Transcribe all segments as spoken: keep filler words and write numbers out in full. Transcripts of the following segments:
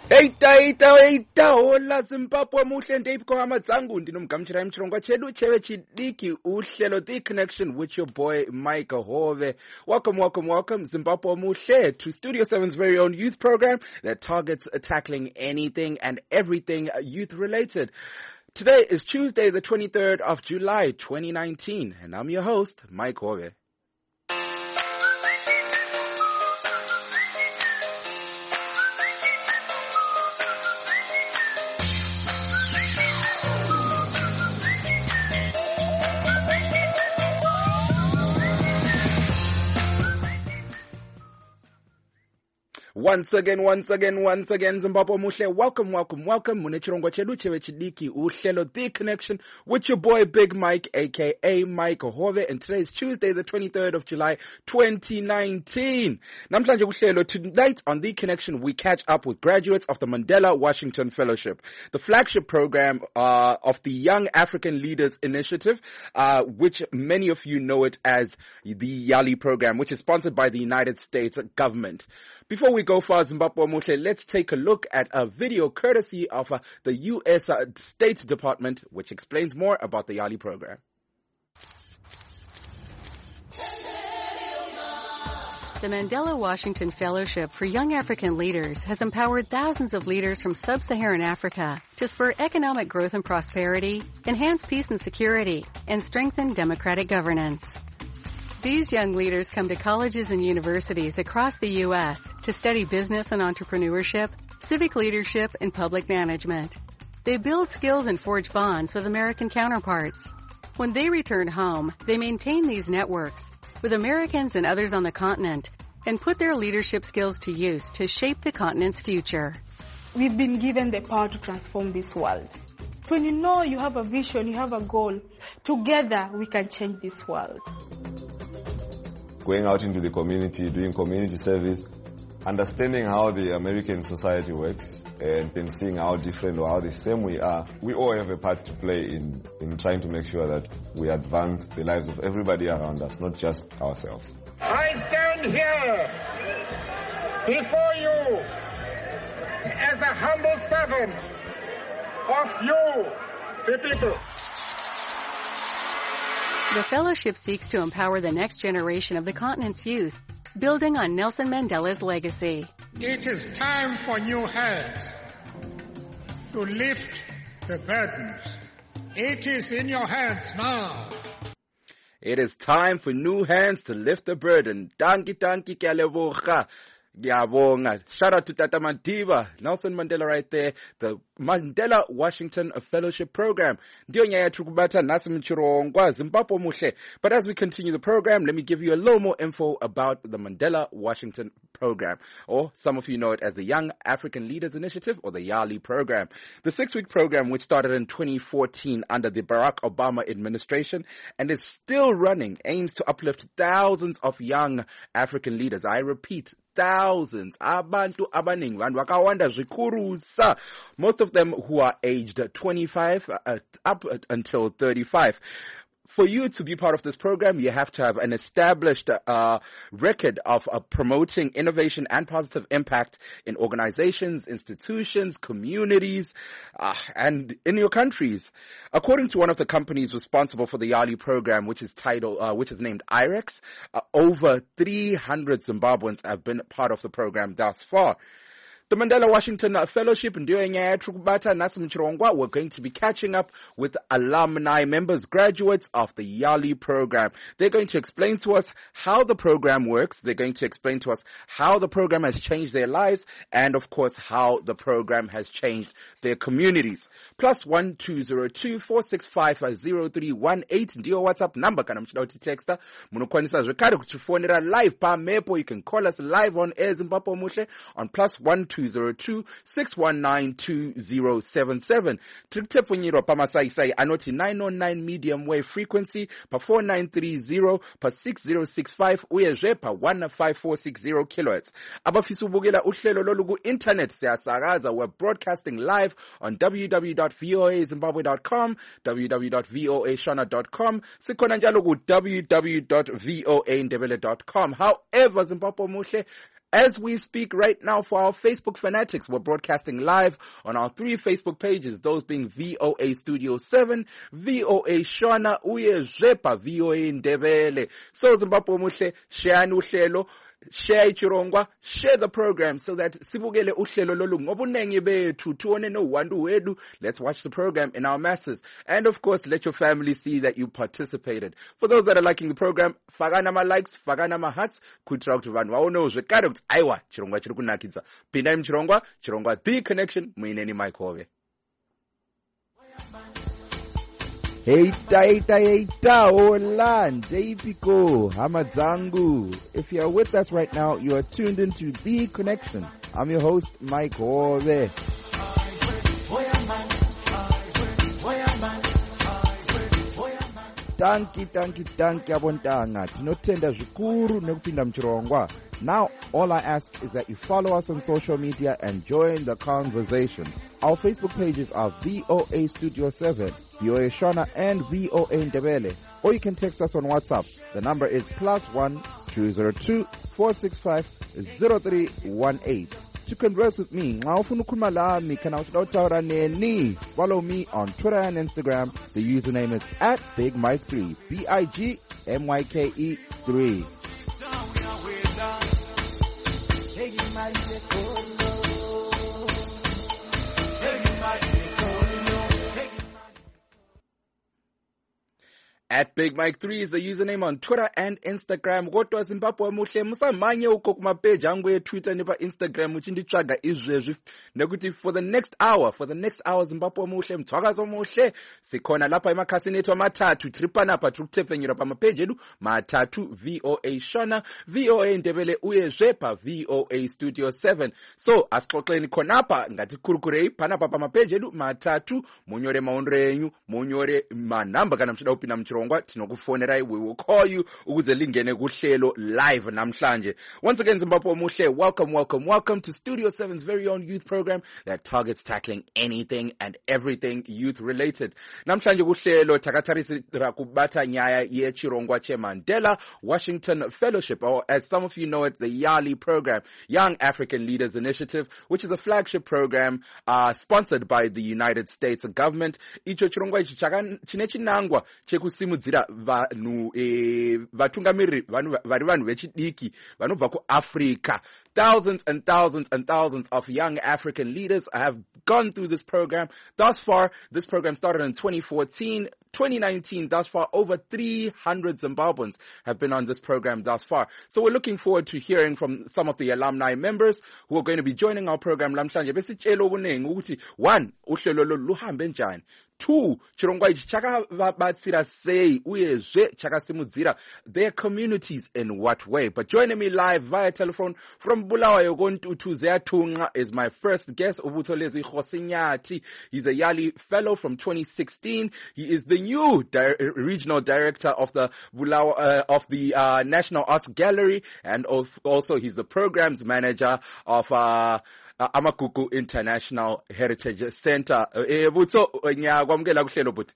Eita eita eita hola Zimbabwe muhle ndipho amadzangu ndinomgamchira imchirongwa chedu cheve chidiki uhlelo The Connection with your boy Mike Hove. Welcome, welcome, welcome Zimbabwe muhle to Studio seven's very own youth program that targets tackling anything and everything youth related. Today is Tuesday the twenty-third of July twenty nineteen and I'm your host Mike Hove. Once again, once again, once again, Zimbabwe muhle, welcome, welcome, welcome. Munechirongwa chedu cheve chidiki uhlelo The Connection with your boy Big Mike, aka Mike Hove, and today is Tuesday, the twenty-third of July, twenty nineteen. Namhlanje kuhlelo, tonight on The Connection, we catch up with graduates of the Mandela Washington Fellowship, the flagship program uh, of the Young African Leaders Initiative, uh, which many of you know it as the YALI program, which is sponsored by the United States government. Before we go far, Zimbabwe muhle, let's take a look at a video courtesy of uh, the U S uh, State Department, which explains more about the YALI program. The Mandela Washington Fellowship for Young African Leaders has empowered thousands of leaders from sub-Saharan Africa to spur economic growth and prosperity, enhance peace and security, and strengthen democratic governance. These young leaders come to colleges and universities across the U S to study business and entrepreneurship, civic leadership, and public management. They build skills and forge bonds with American counterparts. When they return home, they maintain these networks with Americans and others on the continent and put their leadership skills to use to shape the continent's future. We've been given the power to transform this world. When you know you have a vision, you have a goal, together we can change this world. Going out into the community, doing community service, understanding how the American society works, and then seeing how different or how the same we are. We all have a part to play in, in trying to make sure that we advance the lives of everybody around us, not just ourselves. I stand here before you as a humble servant of you, the people. The fellowship seeks to empower the next generation of the continent's youth, building on Nelson Mandela's legacy. It is time for new hands to lift the burdens. It is in your hands now. It is time for new hands to lift the burden. Danki danki kyaleboga. Shout out to Tata Madiba, Nelson Mandela right there, the Mandela Washington Fellowship Program. But as we continue the program, let me give you a little more info about the Mandela Washington Program, or some of you know it as the Young African Leaders Initiative, or the YALI program. The six-week program, which started in twenty fourteen under the Barack Obama administration and is still running, aims to uplift thousands of young African leaders. I repeat, thousands. Abantu abaningi, vanhu vakawanda zvikurusa. Most of them who are aged twenty-five uh, up until thirty-five. For you to be part of this program, you have to have an established uh, record of uh, promoting innovation and positive impact in organizations, institutions, communities, uh, and in your countries. According to one of the companies responsible for the YALI program, which is titled, uh, which is named I REX, uh, over three hundred Zimbabweans have been part of the program thus far. The Mandela Washington Fellowship, we're going to be catching up with alumni members, graduates of the YALI program. They're going to explain to us how the program works. They're going to explain to us how the program has changed their lives and, of course, how the program has changed their communities. Plus one two zero two four six five zero three one eight. Ndio WhatsApp number kana mchidauti texter. Munokwanisa zvekare kuchifonera live pa mepo. You can call us live on air Zimbabwe muhle on plus one two zero two six one nine two zero seven seven. Tiritefunyirwa pamasaisai anoti nine oh nine medium wave frequency pa four nine three zero pa six zero six five uyezve pa one five four six zero kilohertz. Abafisa ubukela uhlelo lolu ku internet siyasakaza. We're broadcasting live on w w w dot voa zimbabwe dot com, w w w dot voa shona dot com, sikhona njalo ku w w w dot voa ndebele dot com. However, Zimbabwe muhle, As we speak right now for our Facebook fanatics, we're broadcasting live on our three Facebook pages, those being V O A Studio seven, V O A Shona, uye Zwepa, V O A Ndebele. So Zimbabwe muhle, share uhlelo, share ichirongwa, share the program so that sibukele uhlelo lolu ngobunengi bethu tuone no wandu wedu. Let's watch the program in our masses. And of course, let your family see that you participated. For those that are liking the program, fagana ma likes, fagana ma hearts, kuitira kuti vanhu vaonewo zvekare kuti aiwa chirongwa chiri kunakidza. Pindai muchirongwa, chirongwa The Connection, muineni Mike Hove. Heita, heita, heita, hola, Ndepiko, Hamadzangu. If you are with us right now, you are tuned into The Connection. I'm your host, Mike Hove. Tanki, tanki, tanki, abontanga. Tinotenda zvikuru nekupinda mchirongwa. Now, all I ask is that you follow us on social media and join the conversation. Our Facebook pages are V O A Studio seven, V O A Shona, and V O A Ndebele. Or you can text us on WhatsApp. The number is plus one two zero two four six five zero three one eight. To converse with me, follow me on Twitter and Instagram. The username is at Big Mike three, B I G M Y K E three. At Big Mike three is the username on Twitter and Instagram. Kodwa Zimbabwe muhle musamanye uko kuma page angu ye Twitter nepa Instagram uchinditsvaga izvezvi nekuti for the next hour for the next hour Zimbabwe muhle mthwakazo muhle sikhona lapha emakhasini ethu amathathu tiri panapa tiri kutepfenyura pamapage edu matatu V O A Shona, V O A Ndebele uye zvepa V O A Studio seven. So asixoxeni khonapha ngatikurukirei panapa pamapage edu matatu, munyore maonero enyu, munyore manamba kana mchida upinda mchirongwa tinokufonerai, we will call you ukuze lingene kuhlelo live namhlanje. Once again Zimbabwe muhle, welcome welcome welcome to Studio seven's very own youth program that targets tackling anything and everything youth related. Namhlanje kuhlelo takatarisira kubata nyaya yechirongwa che Mandela Washington Fellowship, or as some of you know it, the YALI program, Young African Leaders Initiative, which is a flagship program uh, sponsored by the United States government. Icho chirongwa ichi chine chinangwa chekusimudzira vanhu eh, vatungamiriri vanhu vari vanhu vechidiki vanobva kuAfrica. Thousands and thousands and thousands of young African leaders have gone through this program. Thus far, this program started in twenty fourteen. twenty nineteen, thus far, over three hundred Zimbabweans have been on this program thus far. So we're looking forward to hearing from some of the alumni members who are going to be joining our program namhlanje. Besitshela okunengi ukuthi one, uhlelo lolu luhambe njani. Two, chirongwa ichi chakabatsira sei uyezve chakasimudzira their communities in what way. But joining me live via telephone from Bulawayo Gontutu Zeatunga is my first guest, Ubutolezwi Khosinyati. He's a YALI fellow from twenty sixteen. He is the new di- regional director of the Bulawayo, uh, of the uh, National Arts Gallery, and of, also he's the programs manager of uh, Uh, Amagugu International Heritage Center. Eh, Butso, ngiyakwamukela kuhlelo but.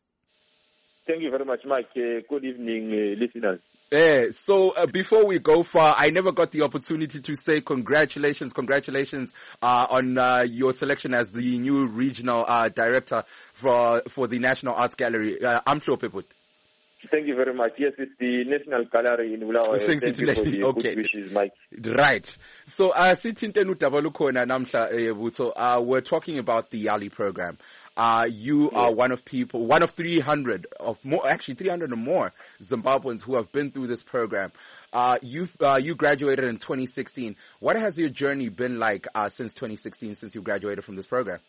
Thank you very much, Mike. Uh, good evening, uh, listeners. Eh, so uh, before we go far, I never got the opportunity to say congratulations, congratulations uh, on uh, your selection as the new regional uh, director for for the National Arts Gallery. Uh, I'm sure people. Thank you very much. Yes, it's the National Gallery in Bulawayo. Thank you for the okay. Good wishes, Mike. Right. So, uh, Sithintenu Dabalukona Namhla Butso, uh, we're talking about the YALI program. Uh, you yeah. are one of people, one of three hundred of more, actually three hundred or more Zimbabweans who have been through this program. Uh, you uh, you graduated in twenty sixteen. What has your journey been like uh, since twenty sixteen, since you graduated from this program?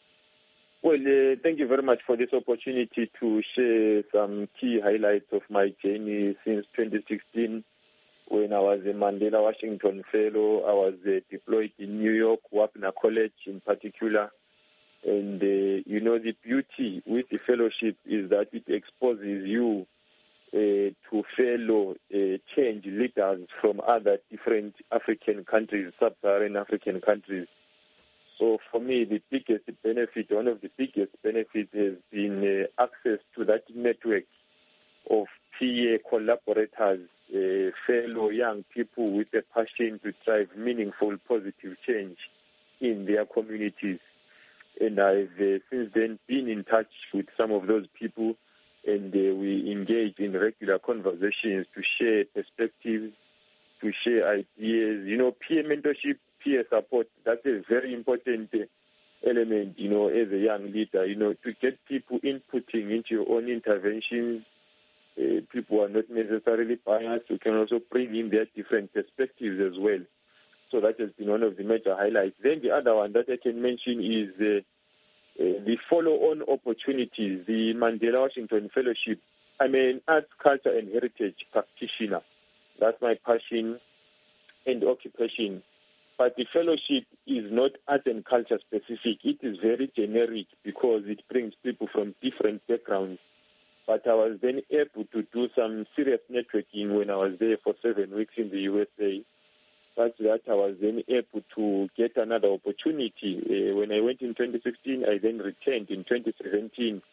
Well, uh, thank you very much for this opportunity to share some key highlights of my journey since twenty sixteen, when I was a Mandela Washington Fellow. I was uh, deployed in New York, Wapner College in particular. And, uh, you know, the beauty with the fellowship is that it exposes you uh, to fellow uh, change leaders from other different African countries, sub-Saharan African countries. So for me, the biggest benefit, one of the biggest benefits has been uh, access to that network of peer collaborators uh, fellow young people with a passion to drive meaningful, positive change in their communities. And I've uh, since then been in touch with some of those people, and uh, we engage in regular conversations to share perspectives, to share ideas. You know, peer mentorship, peer support, that's a very important uh, element, you know, as a young leader, you know, to get people inputting into your own interventions. Uh, people are not necessarily biased. You can also bring in their different perspectives as well. So that has been one of the major highlights. Then the other one that I can mention is uh, uh, the follow-on opportunities, the Mandela Washington Fellowship. I'm an arts, culture, and heritage practitioner. That's my passion and occupation. But the fellowship is not art and culture specific. It is very generic because it brings people from different backgrounds. But I was then able to do some serious networking when I was there for seven weeks in the U S A. Such that I was then able to get another opportunity. Uh, when I went in twenty sixteen, I then returned in twenty seventeen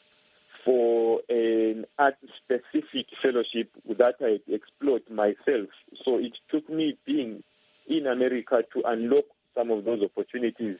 for an art-specific fellowship that I explored myself. So it took me being in America to unlock some of those opportunities.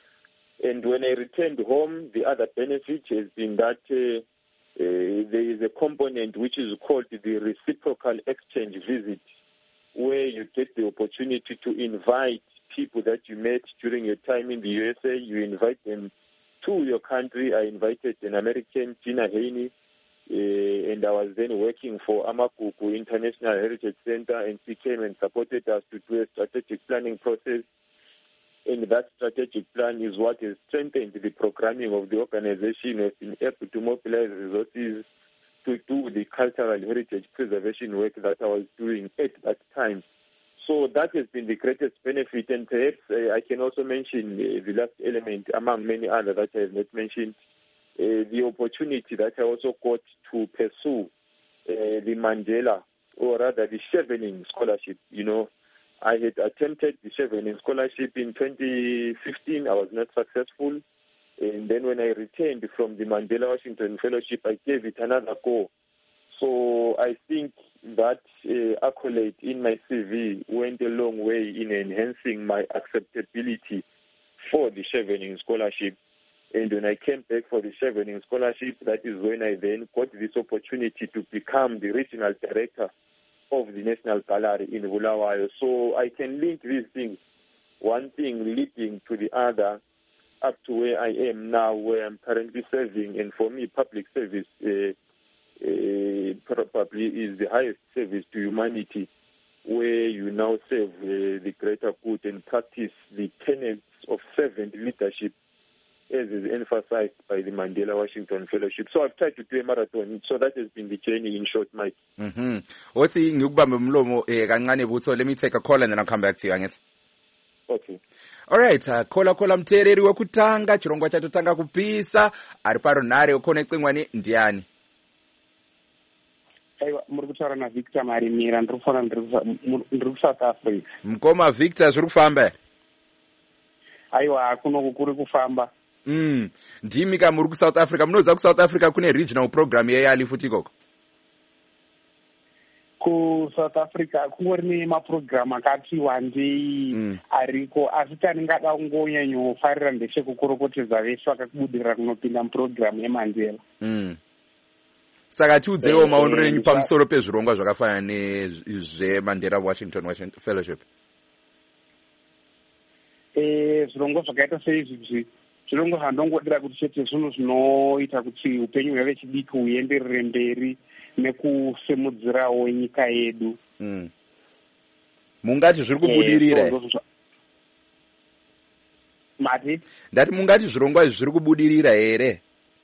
And when I returned home, the other benefit has been that uh, uh, there is a component which is called the reciprocal exchange visit, where you get the opportunity to invite people that you met during your time in the U S A. You invite them to your country. I invited an American, Gina Haney, uh, and I was then working for Amakuku International Heritage Center, and she came and supported us to do a strategic planning process. And that strategic plan is what has strengthened the programming of the organization, has been able to mobilize resources to do the cultural heritage preservation work that I was doing at that time. So that has been the greatest benefit. And perhaps uh, I can also mention uh, the last element among many others that I have not mentioned, uh, the opportunity that I also got to pursue uh, the Mandela, or rather the Chevening Scholarship. You know, I had attempted the Chevening Scholarship in twenty fifteen. I was not successful. And then when I returned from the Mandela Washington Fellowship, I gave it another go. So I think that uh, accolade in my C V went a long way in enhancing my acceptability for the Chevening Scholarship. And when I came back for the Chevening Scholarship, that is when I then got this opportunity to become the regional director of the National Gallery in Bulawayo. So I can link these things, one thing leading to the other, up to where I am now, where I'm currently serving. And for me, public service uh, uh, probably is the highest service to humanity, where you now serve uh, the greater good and practice the tenets of servant leadership, as is emphasized by the Mandela Washington Fellowship. So I've tried to do a marathon. So that has been the journey in short, Mike. Mm-hmm. What's the ngikubamba umlomo eh kancane butho? Let me take a call and then I'll come back to you, Angithi. Okay. All right, uh, kola kola mteereri wekutanga chirongwa chatotanga kupisa ari parunhare ukonectingwa ni ndiani? Aiwa, muri kutaura naVictor Marimira, ndiri kufona ndiri kuSouth Africa. Mukoma Victor, zviri kufamba? Aiwa, kuno kuri kufamba. Mm. Ndimi ka muri kuSouth Africa, munoziva kuSouth Africa kune regional program yeyali futi ikoko? KuSouth Africa kungori nemapurogiramu akati wandei mm. ariko, asi tandingada kungonyanyofarira ndechekukurukotedza veshe vakakubudirira kunopinda mupurogiramu yeMandela. Mm. Saka tiudzewo maonero enyu pamusoro pezvirongwa zvakafanana nezveMandela Washington Washington Fellowship. Eh, zvirongwa zvakaita seizvi zvirongwa zvandongodira kuti chete zvinhu zvinoita kuti upenyu hwevechidiki huenderere mberi nekusimudzirawo nyika yedu. Mm. Mungati zviri kubudirira? Mati? Ndati mungati zvirongwa izvi zviri kubudirira here?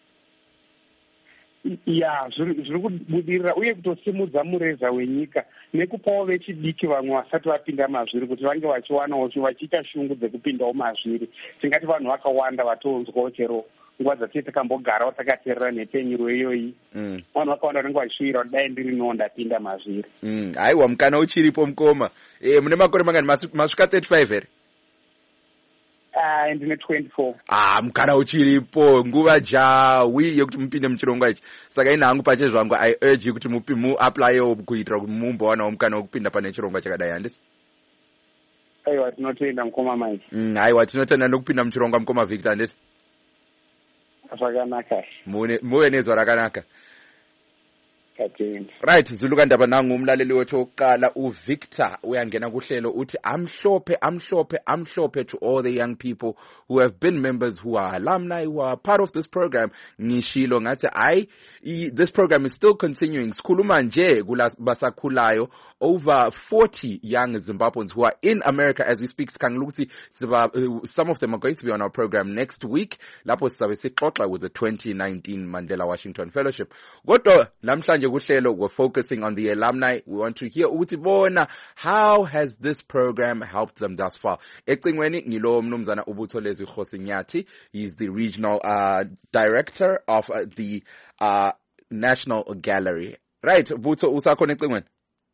Ya, zviri kubudirira uye kutosimudza mureza wenyika nekupawo vechidiki vamwe vasati vapinda mazviri kuti vange vachiwanawo vachiita shungu dzekupindawo mazviri. Tingati vanhu vakawanda vatonzwawo chero nguva dzati takambogarawo takateerera nhepenyuro iyoyi. Mm. Vanhu vakawanda vanenge vachishuvira kuti dai ndirinowo ndapinda mazviri. Mm. Haiwa, mukana uchiripo mukoma. E, mune makore mangani? Masvika thirty-five here? uh, ndine twenty-four. Ah, mugara uchiripo nguva jawi yekuti mupinde muchirongwa ichi. Saka ina hangu pache zvangu I urge you kuti mupi mu applyewo kuitira kuti mumbowana mukana wekupinda pane chirongwa chakadai handisi. Aiwa tinotenda mukoma Mike. Mm, aiwa tinotenda nokupinda muchirongwa mukoma Victor handisi. Zvakanaka. Mune muwe nezwa rakanaka. Katenda. Right, Zuluka Ndaba nangu umlaleli wethu oqala uVictor uyangena kuhlelo uthi amhlophe amhlophe amhlophe to all the young people who have been members, who are alumni, who are part of this program. Ngishilo ngathi I this program is still continuing. Sikhuluma nje kulabasakhulayo over forty young Zimbabweans who are in America as we speak. Sikhangulukuthi some of them are going to be on our program next week. Lapho sizabe sixoxa with the twenty nineteen Mandela Washington Fellowship. Kodwa namhlanje kuhlelo we're focusing on the alumni. We want to hear ukuthi bona how has this program helped them thus far. Ecingweni ngilo mnumzana uButholezwi Khosinyathi. He is the regional uh, director of uh, the uh, National Gallery. Right, Butho usakhona ecingweni?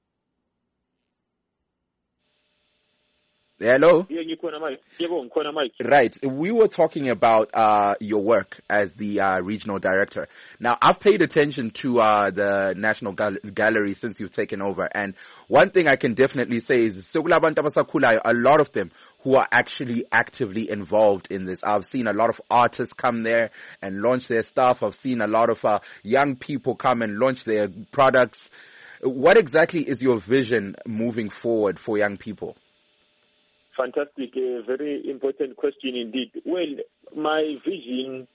Hello? Right. We were talking about uh, your work as the uh, regional director. Now, I've paid attention to uh, the National Gal- Gallery since you've taken over. And one thing I can definitely say is a lot of them who are actually actively involved in this. I've seen a lot of artists come there and launch their stuff. I've seen a lot of uh, young people come and launch their products. What exactly is your vision moving forward for young people? Fantastic, a very important question indeed. Well, my vision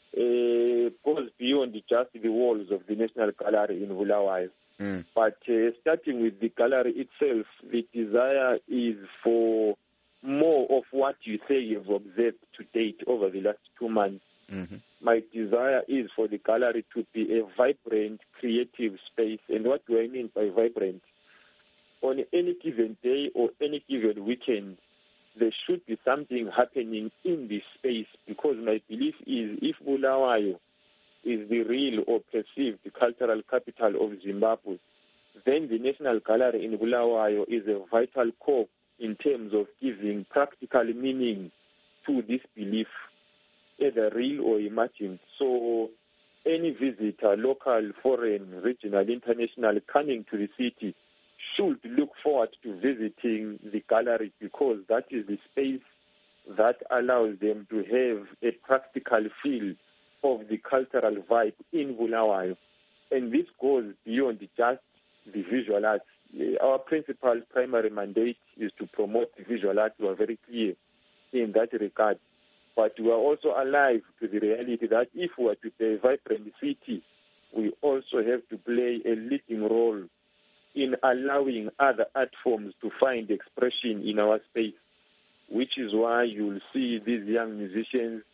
uh, goes beyond just the walls of the National Gallery in Bulawayo. Mm. But uh, starting with the gallery itself, the desire is for more of what you say you've observed to date over the last two months. Mm-hmm. My desire is for the gallery to be a vibrant, creative space. And what do I mean by vibrant? On any given day or any given weekend, there should be something happening in this space, because my belief is if Bulawayo is the real or perceived cultural capital of Zimbabwe, then the National Gallery in Bulawayo is a vital core in terms of giving practical meaning to this belief, either real or imagined. So any visitor, local, foreign, regional, international, coming to the city should look forward to visiting the gallery, because that is the space that allows them to have a practical feel of the cultural vibe in Bulawayo. And this goes beyond just the visual arts. Our principal primary mandate is to promote the visual arts. We are very clear in that regard. But we are also alive to the reality that if we are to be a vibrant city, we also have to play a leading role in allowing other art forms to find expression in our space, which is why you'll see these young musicians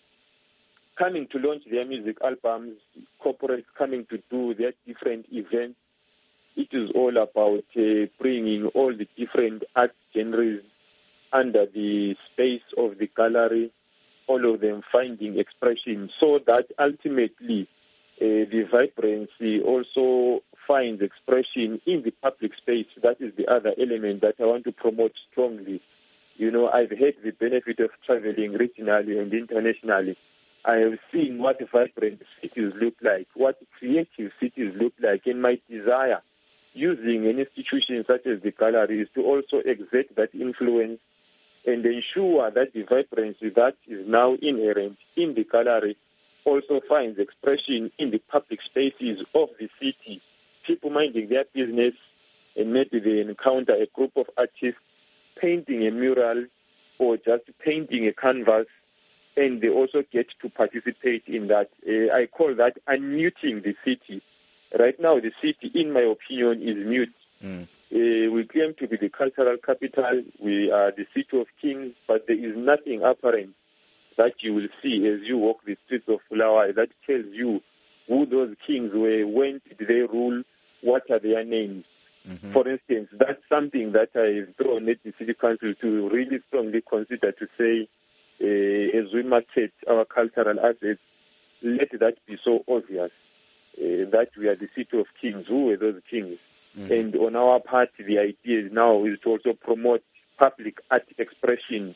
coming to launch their music albums, corporates coming to do their different events. It is all about uh, bringing all the different art genres under the space of the gallery, all of them finding expression, so that ultimately uh, the vibrancy also finds expression in the public space. That is the other element that I want to promote strongly. You know, I've had the benefit of traveling regionally and internationally. I have seen what vibrant cities look like, what creative cities look like, and my desire using an institution such as the gallery is to also exert that influence and ensure that the vibrancy that is now inherent in the gallery also finds expression in the public spaces of the city. People minding their business, and maybe they encounter a group of artists painting a mural or just painting a canvas, and they also get to participate in that. Uh, I call that unmuting the city. Right now, the city, in my opinion, is mute. Mm. Uh, we claim to be the cultural capital. We are the city of kings, but there is nothing apparent that you will see as you walk the streets of Bulawayo that tells you who those kings were, when did they rule, what are their names. Mm-hmm. For instance, that's something that I've drawn at the City Council to really strongly consider, to say, uh, as we market our cultural assets, let that be so obvious, uh, that we are the city of kings. Who were those kings? Mm-hmm. And on our part, the idea now is to also promote public art expression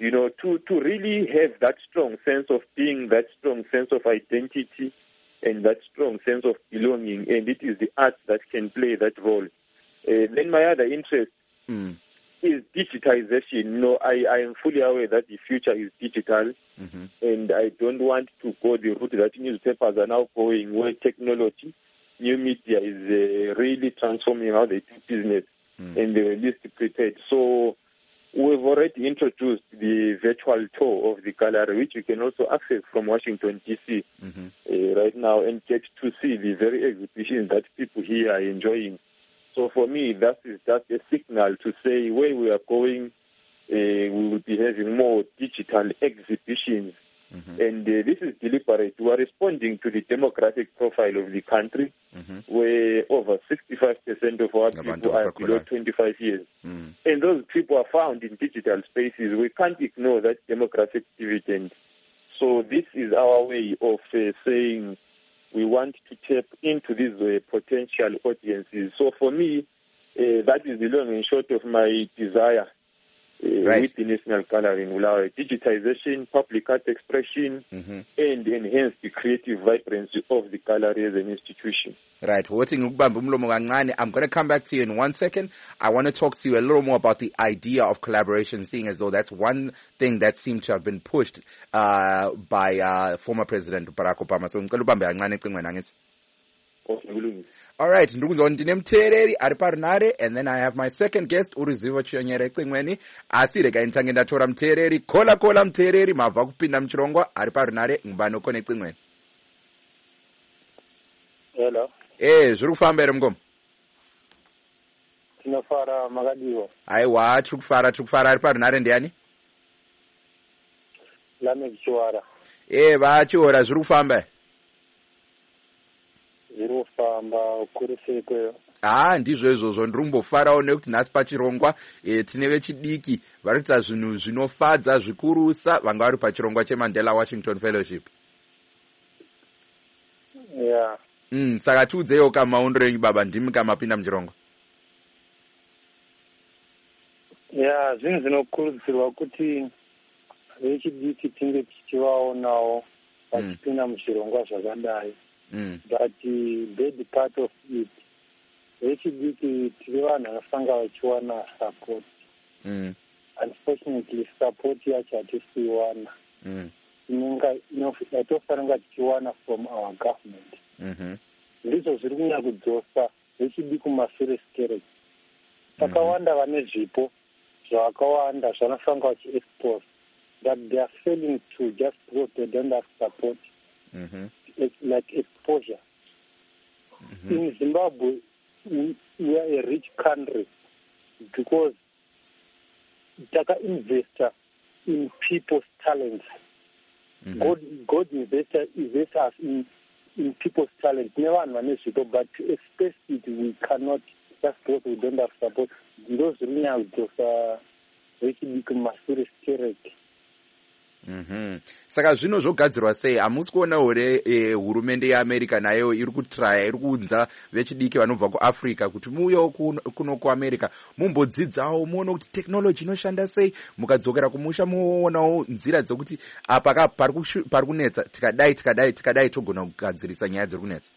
you know, to, to really have that strong sense of being, that strong sense of identity, and that strong sense of belonging, and it is the arts that can play that role. Uh, then my other interest mm. is digitization. You know, I, I am fully aware that the future is digital, mm-hmm. and I don't want to go the route that newspapers are now going, where technology, new media is uh, really transforming how they do business, mm. and they're least prepared. So we've already introduced the virtual tour of the gallery, which you can also access from Washington, D C mm-hmm. uh, right now, and get to see the very exhibitions that people here are enjoying. So for me, that is just a signal to say where we are going, uh, we will be having more digital exhibitions. Mm-hmm. And uh, this is deliberate. We are responding to the demographic profile of the country, mm-hmm. where over sixty-five percent of our people are below twenty-five years. Mm. And those people are found in digital spaces. We can't ignore that demographic dividend. So this is our way of uh, saying we want to tap into these uh, potential audiences. So for me, uh, that is the long and short of my desire. Uh, right. With the National Gallery in Bulawayo, digitization, public art expression, mm-hmm. and enhance the creative vibrancy of the gallery as an institution. Right. I'm going to come back to you in one second. I want to talk to you a little more about the idea of collaboration, seeing as though that's one thing that seemed to have been pushed uh, by uh, former President Barack Obama. So, all right, ndine mteereri ari parunare, and then I have my second guest Uruzivo Chionyere Cingweni. Asi rega ntange ndatora mteereri, kola kola mteereri mabva kupinda muchirongwa ari parunare ngubano kone Cingweni. Hello. Eh, zviri kufamba ere mgomo? Tinofara makadiwa. Aiwa, tiri kufara, tiri kufara. Ari parunare ndiani? Lamek Chiwara. Eh, vachiora zviri kufamba. Zviri kufamba kuri sei kweyo? Ah, ndizvo izvozvo ndiri kumbofarawo nekuti nhasi pachirongwa e, tine vechidiki vari kuita zvinhu zvinofadza zvikurusa vanga vari pachirongwa cheMandela Washington Fellowship. Yeah. Mm, saka tiudzeyo kamaundiro enyu baba, ndimi kamapinda muchirongwa. Yeah, zvinhu zvinokurudzirwa kuti vechidiki tinge tichivaonawo vachipinda mm. muchirongwa zvakadai. Mm. But the bad part of it, vechidiki tiri vanhu vanofanga vachiwana support. Mm. Unfortunately, support yacho hatisiwana. Mm. Yatofanira tichiwana from our government. Mm-hmm. Ndizvo zviri kunyanya kudzosa vechidiki kumashure skereki. Vakawanda vane zvipo zvakawanda zvanofanga vachiexpose, that they are failing to just because they don't have support. Mm-hmm. Like exposure. Mm-hmm. In Zimbabwe, we, we are a rich country because Taka investor in people's talents. Mm-hmm. God, God investor invests us in in people's talents. Never managed, but to express it, we cannot just because we don't have support. Those really just uh, really masuri spirit. Mhm. Saka zvino zvogadzirwa sei? Hamusi kuona here e, hurumende yeAmerica nayo iri kutraya, iri kuunza vechidiki vanobva kuAfrica kuti muuyewo kuno kuAmerica mumbodzidzawo muone kuti technology inoshanda sei, mukadzokera kumusha muonawo nzira dzokuti apa pari kunetsa tikadai tikadai tikadai togona kugadzirisa nyaya dziri kunetsa.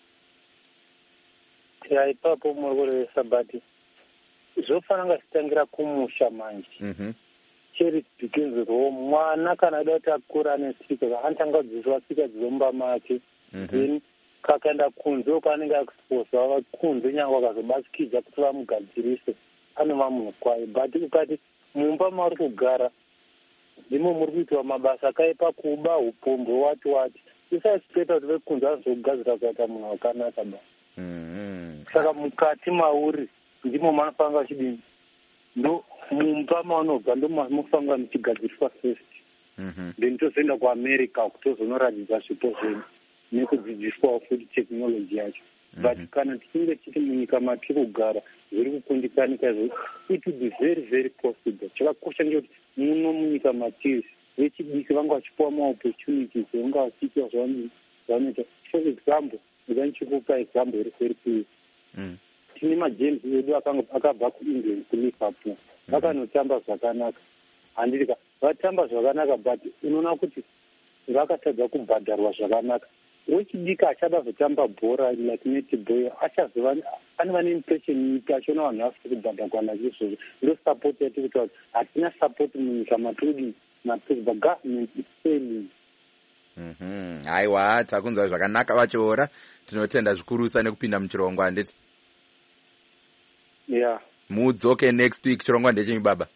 Ya ipapo muri kurevesa bati zvofanira kutangira kumusha manje. Mhm. Cheri begins with home. Mwana kana ada kuti akura nesika anotanga kudzidziswa tsika dzomba make, then kakaenda kunze kwaanenge akusiposa vava kunze nyangwe akazobasikidza kuti vamugadzirise anova munhu kwayo. But ukati mumba mauri kugara ndimo muri kuitwa mabasa akaipa, kuba upombe wati wati, isaexpecta kuti vekunze vanozokugadzira kuita munhu wakanaka ba. Saka mukati mauri ndimo manofanira vachidini, ndo mumba maunobva ndo munofanira muchigadziriswa first. Then tozoenda kuAmerica kutozonoratidza zvipo zvenyu nekudzidziswawo futi technology yacho. But kana tichinge tiri munyika matiri kugara zviri kukundikanika izvo, it will be very very possible. Chakakosha ngekuti muno munyika matiri vechidiki vanga vachipiwa maopportunities vanga vachiitwa zvavanoita. For example, ndanichikupa example iri very clear. Tine majames edu akabva kuengland kuliverpool vakanotamba zvakanaka. Handiri vatamba zvakanaka but unoona kuti vakatadza kubhadharwa zvakanaka. Wechidiki achada kutamba bhora like netball achazova anova neimpression nyika achona vanhu vasiri kubhadharwa nazizvozvo. Ndo support yatiri kuti hatina support munyika matudi mapurisa government is failing. Mhm. Aiwa takunzwa zvakanaka vachora. Tinotenda zvikurusa nekupinda muchirongwa ndeti. Yeah. Mudzoke next week chirongwa ndechenyu baba.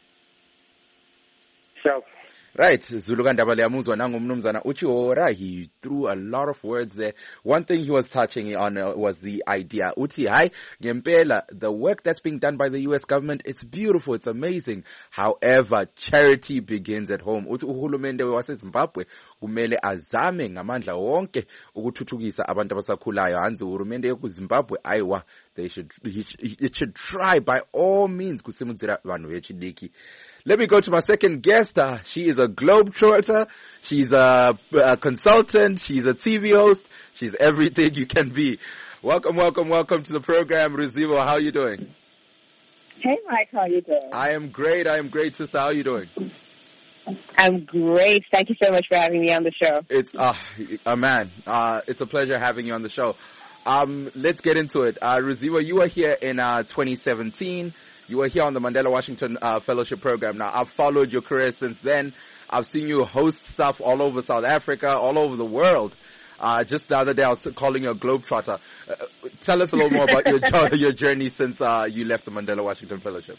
Sure. Right, Zulu Kandabale amuzwa nangu mnumzana Uchiora. He threw a lot of words there. One thing he was touching on uh, was the idea. Uti hai ngempela, the work that's being done by the U S government, it's beautiful, it's amazing. However, charity begins at home. Uti uhulumende wase Zimbabwe kumele azame ngamandla wonke ukuthuthukisa abantu abasakhulayo. Hanzi uhulumende yoku Zimbabwe aiwa, they should it should try by all means kusimudzira vanhu vechidiki. Let me go to my second guest. Uh, she is a globetrotter. She's a, a consultant. She's a T V host. She's everything you can be. Welcome, welcome, welcome to the program, Ruzivo. How are you doing? Hey, Mike. How are you doing? I am great. I am great, sister. How are you doing? I'm great. Thank you so much for having me on the show. It's uh, a man. Uh, it's a pleasure having you on the show. Um, let's get into it. Uh, Ruzivo, you were here in uh, twenty seventeen. You were here on the Mandela Washington uh, Fellowship Program. Now, I've followed your career since then. I've seen you host stuff all over South Africa, all over the world. Uh, just the other day, I was calling you a globetrotter. Uh, tell us a little more about your, your journey since uh, you left the Mandela Washington Fellowship.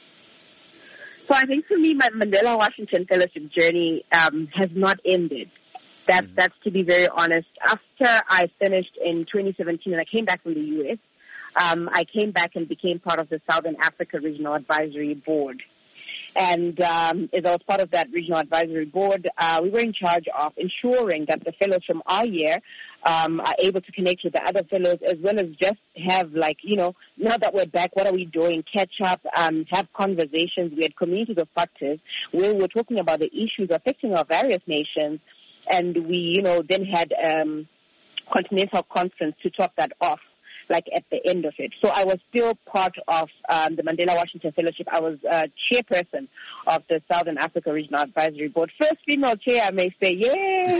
So I think for me, my Mandela Washington Fellowship journey um, has not ended. That's, mm-hmm. that's to be very honest. After I finished in twenty seventeen and I came back from the U S, Um, I came back and became part of the Southern Africa Regional Advisory Board. And um, as I was part of that Regional Advisory Board, uh, we were in charge of ensuring that the fellows from our year um, are able to connect with the other fellows, as well as just have, like, you know, now that we're back, what are we doing? Catch up, um, have conversations. We had communities of factors where we were talking about the issues affecting our various nations. And we, you know, then had um, Continental Conference to top that off, like at the end of it. So I was still part of um, the Mandela Washington Fellowship. I was uh, chairperson of the Southern Africa Regional Advisory Board. First female chair, I may say, yay!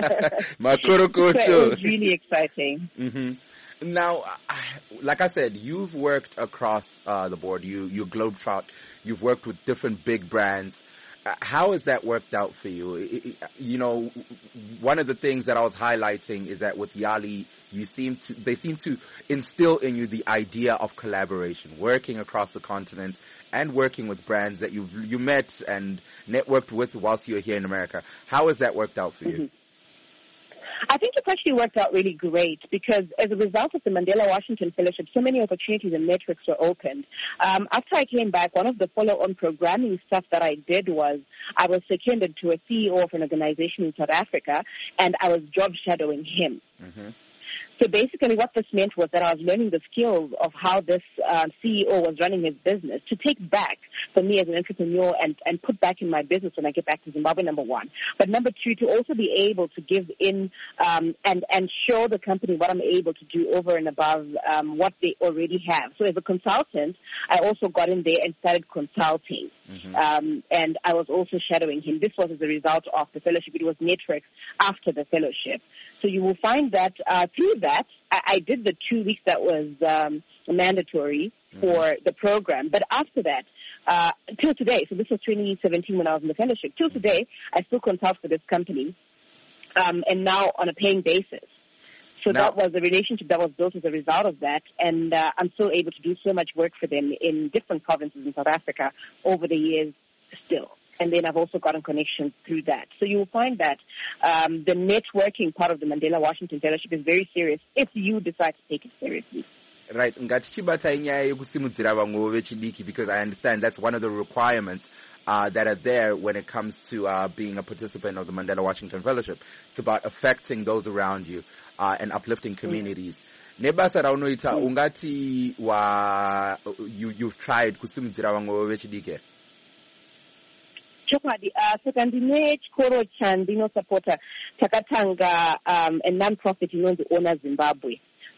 So it was really exciting. Mm-hmm. Now, like I said, you've worked across uh, the board. You, you globetrot. You've worked with different big brands. Uh, how has that worked out for you? It, it, you know, one of the things that I was highlighting is that with Yali, you seem to, they seem to instill in you the idea of collaboration, working across the continent and working with brands that you you met and networked with whilst you were here in America. How has that worked out for you? Mm-hmm. I think it's actually worked out really great because as a result of the Mandela Washington Fellowship, so many opportunities and networks were opened. Um, after I came back, one of the follow-on programming stuff that I did was I was seconded to a C E O of an organization in South Africa, and I was job shadowing him. Mm-hmm. So basically what this meant was that I was learning the skills of how this uh, C E O was running his business to take back for me as an entrepreneur and, and put back in my business when I get back to Zimbabwe, number one. But number two, to also be able to give in um, and, and show the company what I'm able to do over and above um, what they already have. So as a consultant, I also got in there and started consulting. Mm-hmm. Um, and I was also shadowing him. This was as a result of the fellowship. It was networks after the fellowship. So you will find that uh, through that, I, I did the two weeks that was um, mandatory for mm-hmm. the program. But after that, uh, till today, so this was twenty seventeen when I was in the fellowship, till today, I still consult for this company, um, and now on a paying basis. So now, that was a relationship that was built as a result of that, and uh, I'm still able to do so much work for them in different provinces in South Africa over the years still. And then I've also gotten connections through that. So you will find that um, the networking part of the Mandela Washington Fellowship is very serious if you decide to take it seriously. Right, ngatichibata inyaya yekusimudzira vamwe vechidiki, because I understand that's one of the requirements uh, that are there when it comes to uh, being a participant of the Mandela Washington Fellowship. It's about affecting those around you uh, and uplifting communities. Mm. Nebasa raunoita mm. ungati wa you you've tried kusimudzira vamwe vechidiki. Chokwadi, uh, saka ndine chikoro chandinosapota takatanga um, a non-profit inonzi Ona Zimbabwe.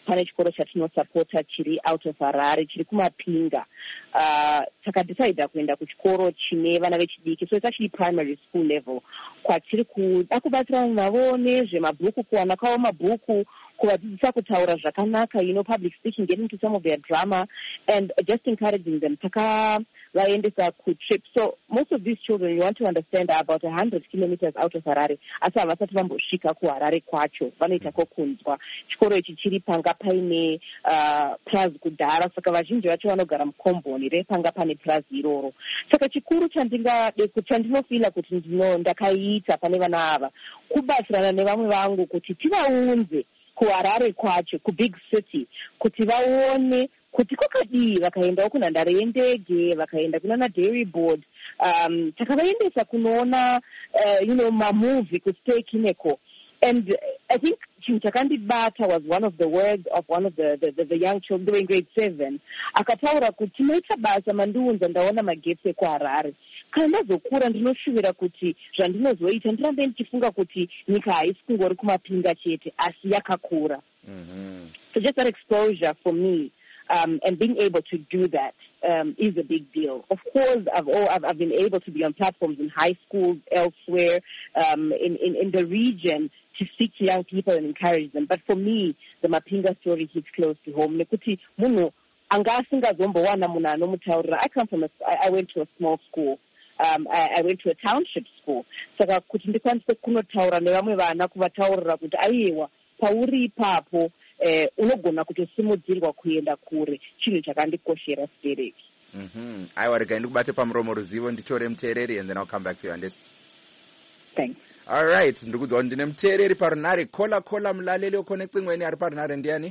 pane chikoro chatinosapota chiri out of Harare chiri kumapinga. Uh, takadecida kuenda kuchikoro chine vana vechidiki, so it's actually primary school level, kwatiri kuda kubatsirana navo nezvemabhuku, kuwana kwavo mabhuku, kuvadzidzisa kutaura zvakanaka, you know, public speaking, getting to some of their drama, and just encouraging them. Takavaendesa kutrip. So most of these children, you want to understand, are about one hundred kilometers out of Harare. Asi havasati vambosvika kuHarare kwacho, vanoita kokunzwa. Chikoro ichi chiri panga paine uh, plaza kudhara, saka vazhinji vacho vanogara mukomboni repanga pane plaza iroro. Saka chikuru chandinofila kuti ndino ndakaita pane vana ava, kubatsirana nevamwe vangu kuti tivaunze kuHarare kwacho, kubig city, kuti vaone kuti kwakadii, vakaendawo kunhandare yendege, vakaenda kunana dairy board, um, takavaendesa kunoona uh, you know, mamovie kustay Kineko. And uh, I think Chimchakandibata was one of the words of one of the, the, the, the young children doing grade seven. Akataura kuti maita basa mandiunza ndaona magetsi kuHarare. Kana ndazokura ndinoshuvira kuti zvandinozoita ndirambe ndichifunga kuti nyika haisi kungori kumapinga chete asi yakakura. Mm-hmm. So just that exposure for me, um, and being able to do that um, is a big deal. Of course, I've, all, I've, I've been able to be on platforms in high schools, elsewhere, um, in, in, in the region, to speak to young people and encourage them. But for me, the Mapinga story hits close to home. Nekuti muno angasingazombowana munhu anomutaurira. I come from a, I went to a small school. Um, I, I went to a township school. Saka kuti ndikwanise kunotaura nevamwe vana, kuvataurira kuti aiwa pauri ipapo eh, unogona kutosimudzirwa kuenda kure, chinhu chakandikoshera sibereki. Mhm. Aiwa rega ndikubate pamuromo ruzivo nditore muteereri, and then I'll come back to you on this. Thanks. All right, ndikudzwa ndine muteereri parunare. Kola kola mulaleli okonectingweni ari parunare ndiani?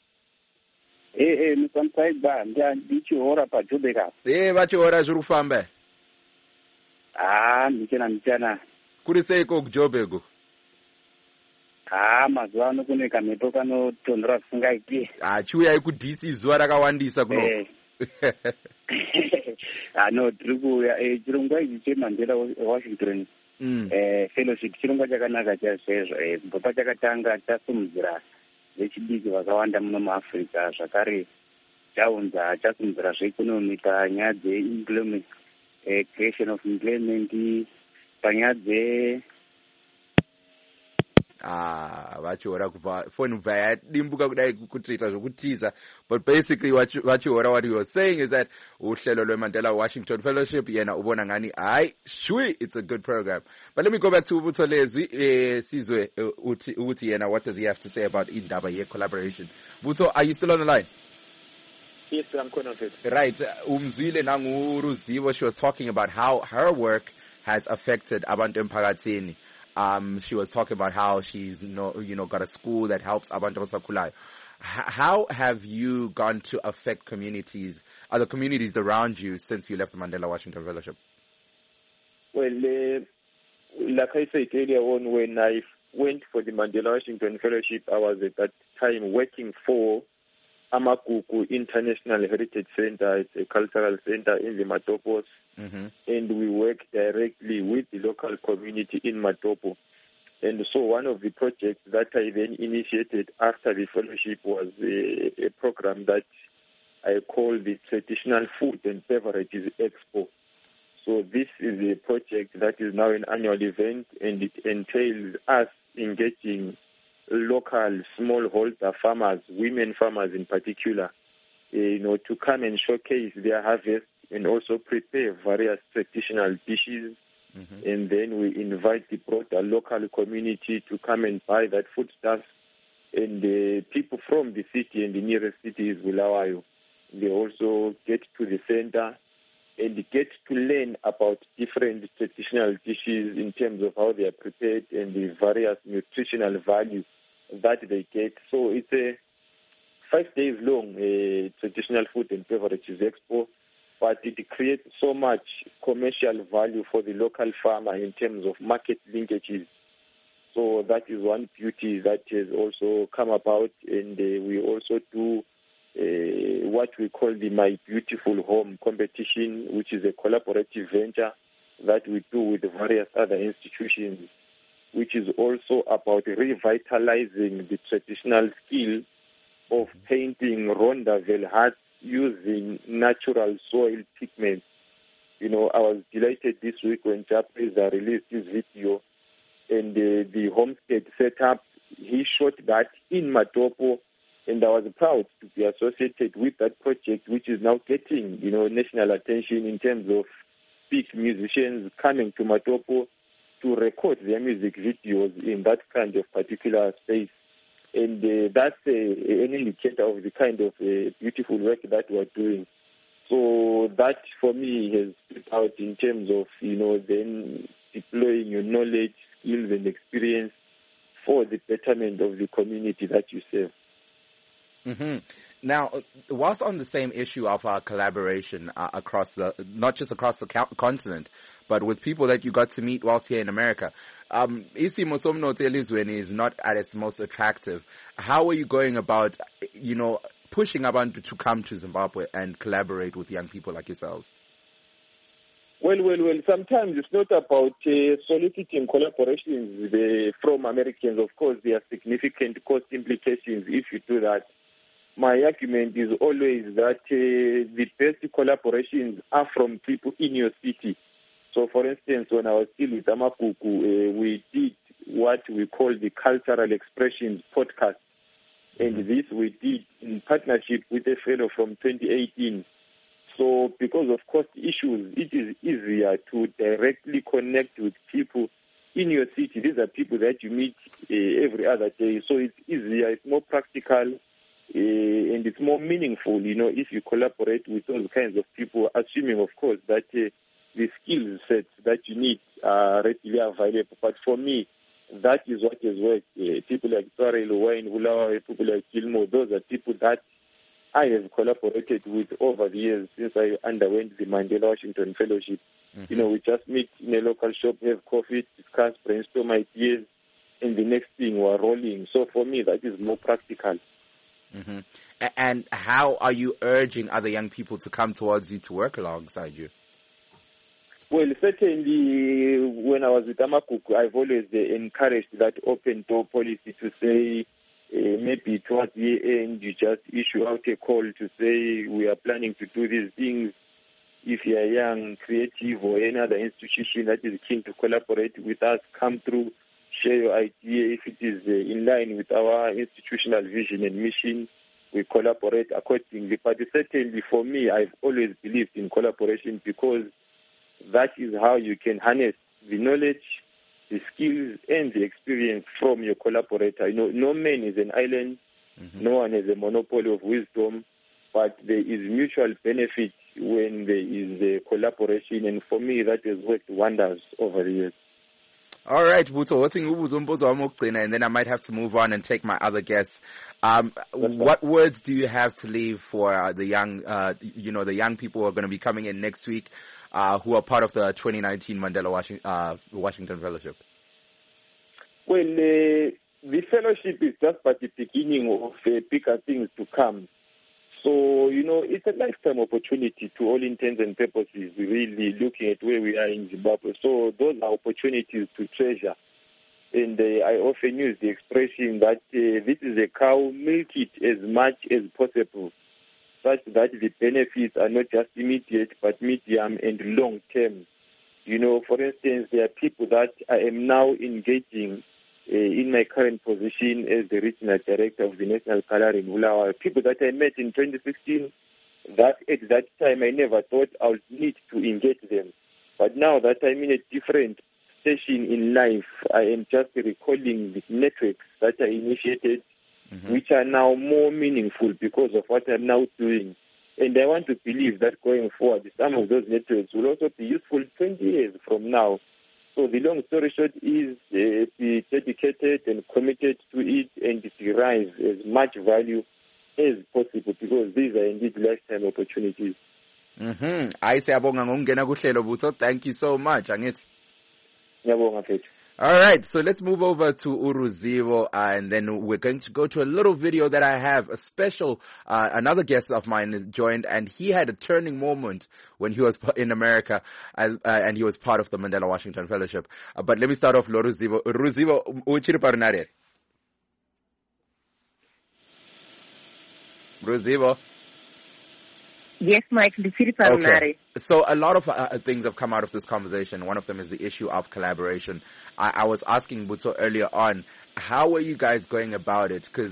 Eh eh musamsaidza ndichihora paJobeka. Eh vachihora zviri kufamba. Ah, ndichena ndichana. Kuri seiko kuJobeko? Ah, mazuva ano kune kamhepo kanotondora zvisingaiti. Ah, chiuyai kuD C zuva rakawandisa kuno. Eh. Ah no, tiri kuuya eh chirongwa ichi cheMandela Washington. Mm. Eh, fellowship chirongwa chakanaka chaizvozvo. Eh, kubva chakatanga chasimudzira vechidiki vakawanda muno muAfrica, zvakare chaunza chasimudzira zveeconomy panyaya dzeemployment, eh, creation of employment, panyaya dze Ah, vachihora kubva phone kubva yadimbuka kudai kutoita zvokutiza, but basically vachihora what you were saying is that uhlelo lweMandela Washington Fellowship yena ubona ngani hayi shui, it's a good program. But let me go back to Butsolezwi. eh sizwe uthi uthi yena what does he have to say about indaba ye collaboration. Butso, are you still on the line? Yes, I'm connected. Right. Umzwile nangu Ruzivo, she was talking about how her work has affected abantu emphakathini. Um, she was talking about how she's, you know, you know, got a school that helps abantu abasakhulayo. How have you gone to affect communities, other communities around you since you left the Mandela Washington Fellowship? Well, uh, like I said earlier on, when I went for the Mandela Washington Fellowship, I was at that time working for Amakuku International Heritage Center. It's a cultural center in the Matopos. Mm-hmm. And we work directly with the local community in Matopo. And so one of the projects that I then initiated after the fellowship was a, a program that I call the Traditional Food and Beverages Expo. So this is a project that is now an annual event, and it entails us engaging local smallholder farmers, women farmers in particular, you know, to come and showcase their harvest and also prepare various traditional dishes. Mm-hmm. And then we invite the broader local community to come and buy that foodstuff. And the people from the city and the nearest city is Bulawayo. They also get to the center and get to learn about different traditional dishes in terms of how they are prepared and the various nutritional values that they get. So it's a five days long uh, traditional food and beverages expo, but it creates so much commercial value for the local farmer in terms of market linkages. So that is one beauty that has also come about, and uh, we also do uh, what we call the My Beautiful Home competition, which is a collaborative venture that we do with various other institutions, which is also about revitalizing the traditional skill of painting Rondaville huts using natural soil pigments. You know, I was delighted this week when Japreza released his video and uh, the homestead setup. He shot that in Matopo, and I was proud to be associated with that project, which is now getting, you know, national attention in terms of big musicians coming to Matopo to record their music videos in that kind of particular space. And uh, that's uh, an indicator of the kind of uh, beautiful work that we're doing. So that, for me, has stood out in terms of, you know, then deploying your knowledge, skills, and experience for the betterment of the community that you serve. Mm-hmm. Now, whilst on the same issue of our collaboration uh, across the, not just across the co- continent, but with people that you got to meet whilst here in America, um, isimo somnotho elizweni is not at its most attractive. How are you going about, you know, pushing abantu to come to Zimbabwe and collaborate with young people like yourselves? Well, well, well, sometimes it's not about uh, soliciting collaborations uh, from Americans. Of course, there are significant cost implications if you do that. My argument is always that uh, the best collaborations are from people in your city. So, for instance, when I was still with Amakuku, uh, we did what we call the Cultural Expressions podcast. And this we did in partnership with a fellow from twenty eighteen. So because of cost issues, it is easier to directly connect with people in your city. These are people that you meet uh, every other day. So it's easier, it's more practical, uh, and it's more meaningful, you know, if you collaborate with those kinds of people, assuming, of course, that uh, the skill sets that you need are readily available. But for me, that is what has worked. Uh, people like Twarel, Wayne, Ulawa, people like Gilmore, those are people that I have collaborated with over the years since I underwent the Mandela Washington Fellowship. Mm-hmm. You know, we just meet in a local shop, have coffee, discuss, brainstorm ideas, and the next thing we're rolling. So for me, that is more practical. Mm-hmm. And how are you urging other young people to come towards you to work alongside you? Well, certainly, when I was with Amakuku, I've always uh, encouraged that open door policy to say, uh, maybe towards the end, you just issue out a call to say, we are planning to do these things. If you are young, creative, or any other institution that is keen to collaborate with us, come through, share your idea. If it is uh, in line with our institutional vision and mission, we collaborate accordingly. But certainly, for me, I've always believed in collaboration because that is how you can harness the knowledge, the skills, and the experience from your collaborator. You know, no man is an island. Mm-hmm. No one has a monopoly of wisdom. But there is mutual benefit when there is a collaboration. And for me, that has worked wonders over the years. All right, Buto, and then I might have to move on and take my other guests. Um, what words do you have to leave for uh, the young, uh, you know, the young people who are going to be coming in next week, uh, who are part of the twenty nineteen Mandela Washington, uh, Washington Fellowship? Well, uh, the fellowship is just but the beginning of uh, bigger things to come. So, you know, it's a lifetime opportunity to all intents and purposes, really looking at where we are in Zimbabwe. So those are opportunities to treasure. And uh, I often use the expression that uh, this is a cow, milk it as much as possible, such that the benefits are not just immediate, but medium and long term. You know, for instance, there are people that I am now engaging Uh, in my current position as the regional director of the National Gallery in Ulawa, people that I met in twenty sixteen, that at that time I never thought I would need to engage them. But now that I'm in a different station in life, I am just recalling the networks that I initiated, mm-hmm. which are now more meaningful because of what I'm now doing. And I want to believe that going forward, some of those networks will also be useful twenty years from now. So the long story short is uh, be dedicated and committed to it and derive as much value as possible because these are indeed lifetime opportunities. Mm-hmm. I say abonga ngokungena kuhlelo Buto. Thank you so much. Angithi. Ngiyabonga mfethu. All right, so let's move over to Uruzivo, uh, and then we're going to go to a little video that I have. A special, uh, another guest of mine joined, and he had a turning moment when he was in America, as, uh, and he was part of the Mandela Washington Fellowship. Uh, but let me start off, Uruzivo. Uruzivo, uchiri parinare. Ruzivo? Yes, Mike. Okay. So a lot of uh, things have come out of this conversation. One of them is the issue of collaboration. I, I was asking Butso earlier on, how are you guys going about it? Because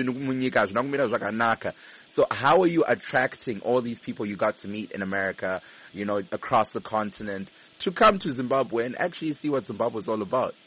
so how are you attracting all these people you got to meet in America, you know, across the continent, to come to Zimbabwe and actually see what Zimbabwe is all about?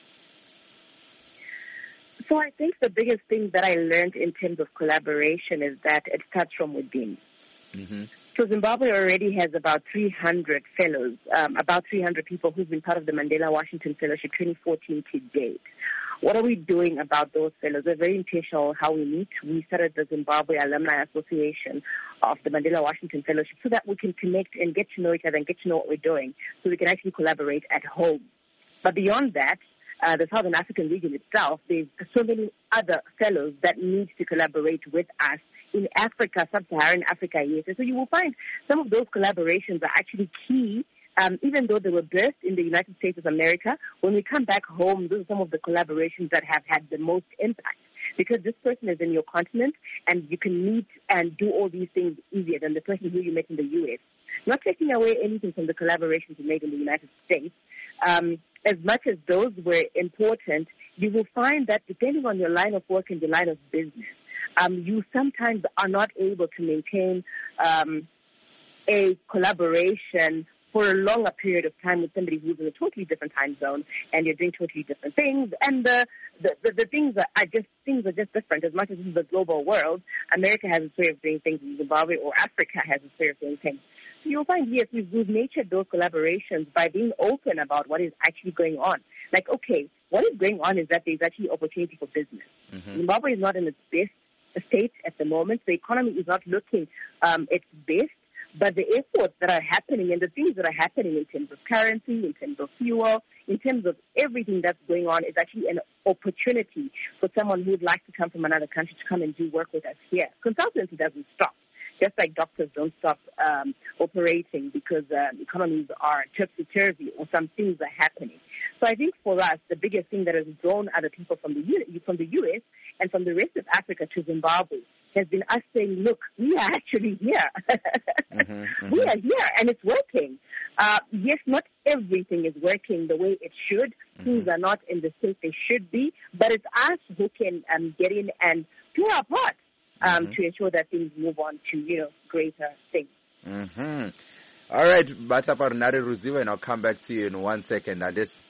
So I think the biggest thing that I learned in terms of collaboration is that it starts from within. Mm-hmm. So Zimbabwe already has about three hundred fellows, um, about three hundred people who've been part of the Mandela Washington Fellowship twenty fourteen to date. What are we doing about those fellows? We're very intentional how we meet. We started the Zimbabwe Alumni Association of the Mandela Washington Fellowship so that we can connect and get to know each other and get to know what we're doing so we can actually collaborate at home. But beyond that, uh, the Southern African region itself, there's so many other fellows that need to collaborate with us in Africa, sub-Saharan Africa, yes. And so you will find some of those collaborations are actually key, um, even though they were birthed in the United States of America. When we come back home, those are some of the collaborations that have had the most impact, because this person is in your continent and you can meet and do all these things easier than the person who you met in the U S. Not taking away anything from the collaborations we made in the United States. Um, as much as those were important, you will find that depending on your line of work and your line of business, Um, you sometimes are not able to maintain um, a collaboration for a longer period of time with somebody who's in a totally different time zone and you're doing totally different things. And the the, the, the things are, are just things are just different. As much as this is a global world, America has its way of doing things in Zimbabwe, or Africa has its way of doing things. So you'll find, yes, we've, we've natured those collaborations by being open about what is actually going on. Like, okay, what is going on is that there's actually opportunity for business. Mm-hmm. Zimbabwe is not in its best state at the moment. The economy is not looking um, its best, but the efforts that are happening and the things that are happening in terms of currency, in terms of fuel, in terms of everything that's going on is actually an opportunity for someone who would like to come from another country to come and do work with us here. Consultancy doesn't stop. Just like doctors don't stop um, operating because uh, economies are topsy-turvy or some things are happening. So I think for us, the biggest thing that has drawn other people from the U- from the U S and from the rest of Africa to Zimbabwe has been us saying, look, we are actually here. mm-hmm, mm-hmm. We are here, and it's working. Uh, yes, not everything is working the way it should. Mm-hmm. Things are not in the state they should be, but it's us who can um, get in and do our part. Um, mm-hmm. to ensure that things move on to, you know, greater things. Mm-hmm. All right, Batapa Renate Ruzivo, and I'll come back to you in one second. Now, this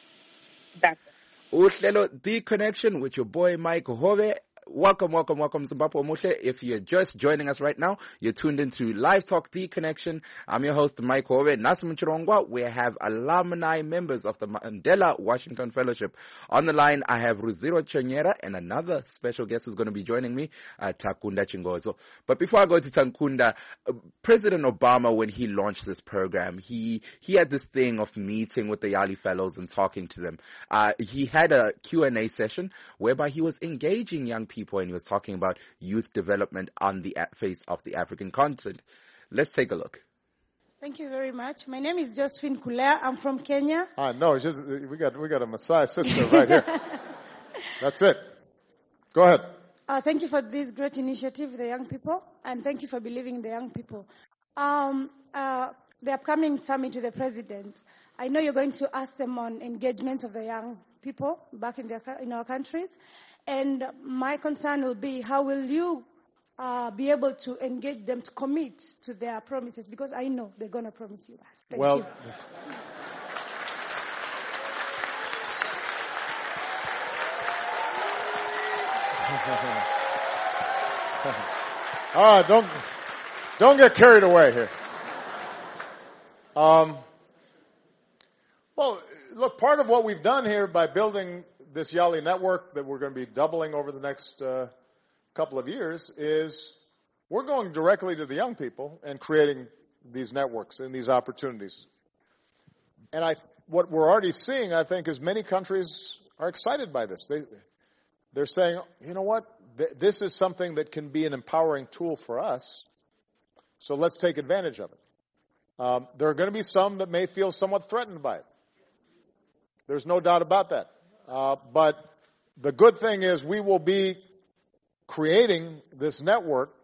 That's Uhlelo, The Connection with your boy Mike Hove. Welcome, welcome, welcome, Zimbabwe Muhle. If you're just joining us right now, you're tuned into Live Talk, The Connection. I'm your host, Mike Hove. Nasim Chirongwa. We have alumni members of the Mandela Washington Fellowship. On the line, I have Ruziro Chonyera and another special guest who's going to be joining me, uh, Takunda Chingozo. But before I go to Takunda, uh, President Obama, when he launched this program, he, he had this thing of meeting with the Yali Fellows and talking to them. Uh, he had a Q and A session whereby he was engaging young people people and he was talking about youth development on the face of the African continent. Let's take a look. Thank you very much. My name is Josephine Kulea. I'm from Kenya. Ah, no, it's just, we got we got a Maasai sister right here. That's it. Go ahead. Uh, thank you for this great initiative, the young people, and thank you for believing in the young people. Um, uh, the upcoming summit with the president, I know you're going to ask them on engagement of the young people back in, their, in our countries. And my concern will be, how will you uh, be able to engage them to commit to their promises? Because I know they're going to promise you that. Thank well, you. All right, don't, don't get carried away here. Um, well, look, part of what we've done here by building this Yali network that we're going to be doubling over the next uh, couple of years is we're going directly to the young people and creating these networks and these opportunities. And I, what we're already seeing, I think, is many countries are excited by this. They, they're saying, you know what, Th- this is something that can be an empowering tool for us, so let's take advantage of it. Um, there are going to be some that may feel somewhat threatened by it. There's no doubt about that. Uh, but the good thing is we will be creating this network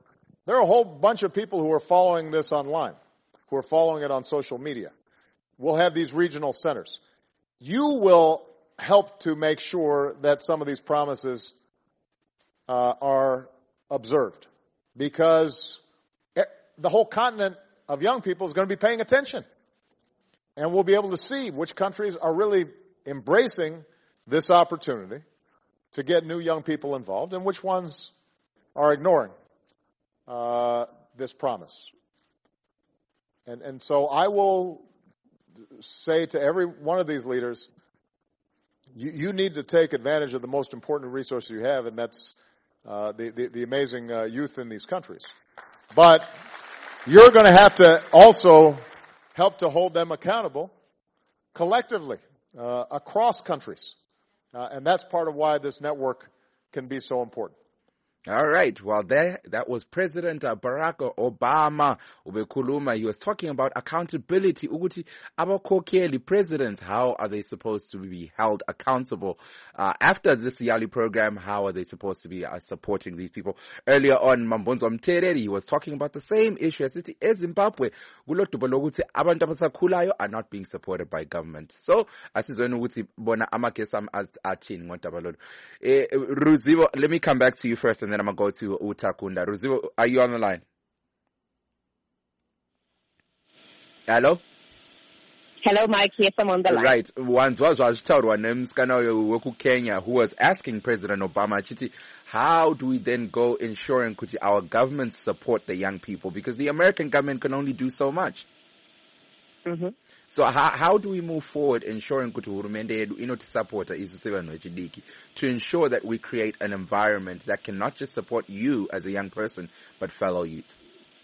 There are a whole bunch of people who are following this online, who are following it on social media. We'll have these regional centers. You will help to make sure that some of these promises uh, are observed, because the whole continent of young people is going to be paying attention. And we'll be able to see which countries are really embracing this opportunity to get new young people involved and which ones are ignoring uh, this promise. And, and so I will say to every one of these leaders, you, you need to take advantage of the most important resource you have, and that's uh, the, the, the amazing uh, youth in these countries. But you're going to have to also help to hold them accountable collectively uh, across countries. Uh, and that's part of why this network can be so important. All right. Well, there, that was President Barack Obama. Ubekuluma, he was talking about accountability. Uguti, abakhokheli presidents, how are they supposed to be held accountable? Uh, after this Yali program, how are they supposed to be uh, supporting these people? Earlier on, Mambonzo Mtereri, he was talking about the same issue as it is Zimbabwe. Abantu abasakhulayo are not being supported by government. So, asizweni ukuthi bona amakesi athini ngodabalolo. Eh, Ruzivo, let me come back to you first, and then I'm going to go to Utakunda. Ruzivo, are you on the line? Hello? Hello, Mike. Yes, I'm on the line. Right. Once was Wajtaurwa Nemskana Woku Kenya, who was asking President Obama, Chiti, how do we then go ensuring kuti our governments support the young people? Because the American government can only do so much. Mm-hmm. So how how do we move forward ensuring kuti hurumende yedu inoti supporta isusevano echidiki to ensure that we create an environment that can not just support you as a young person but fellow youth?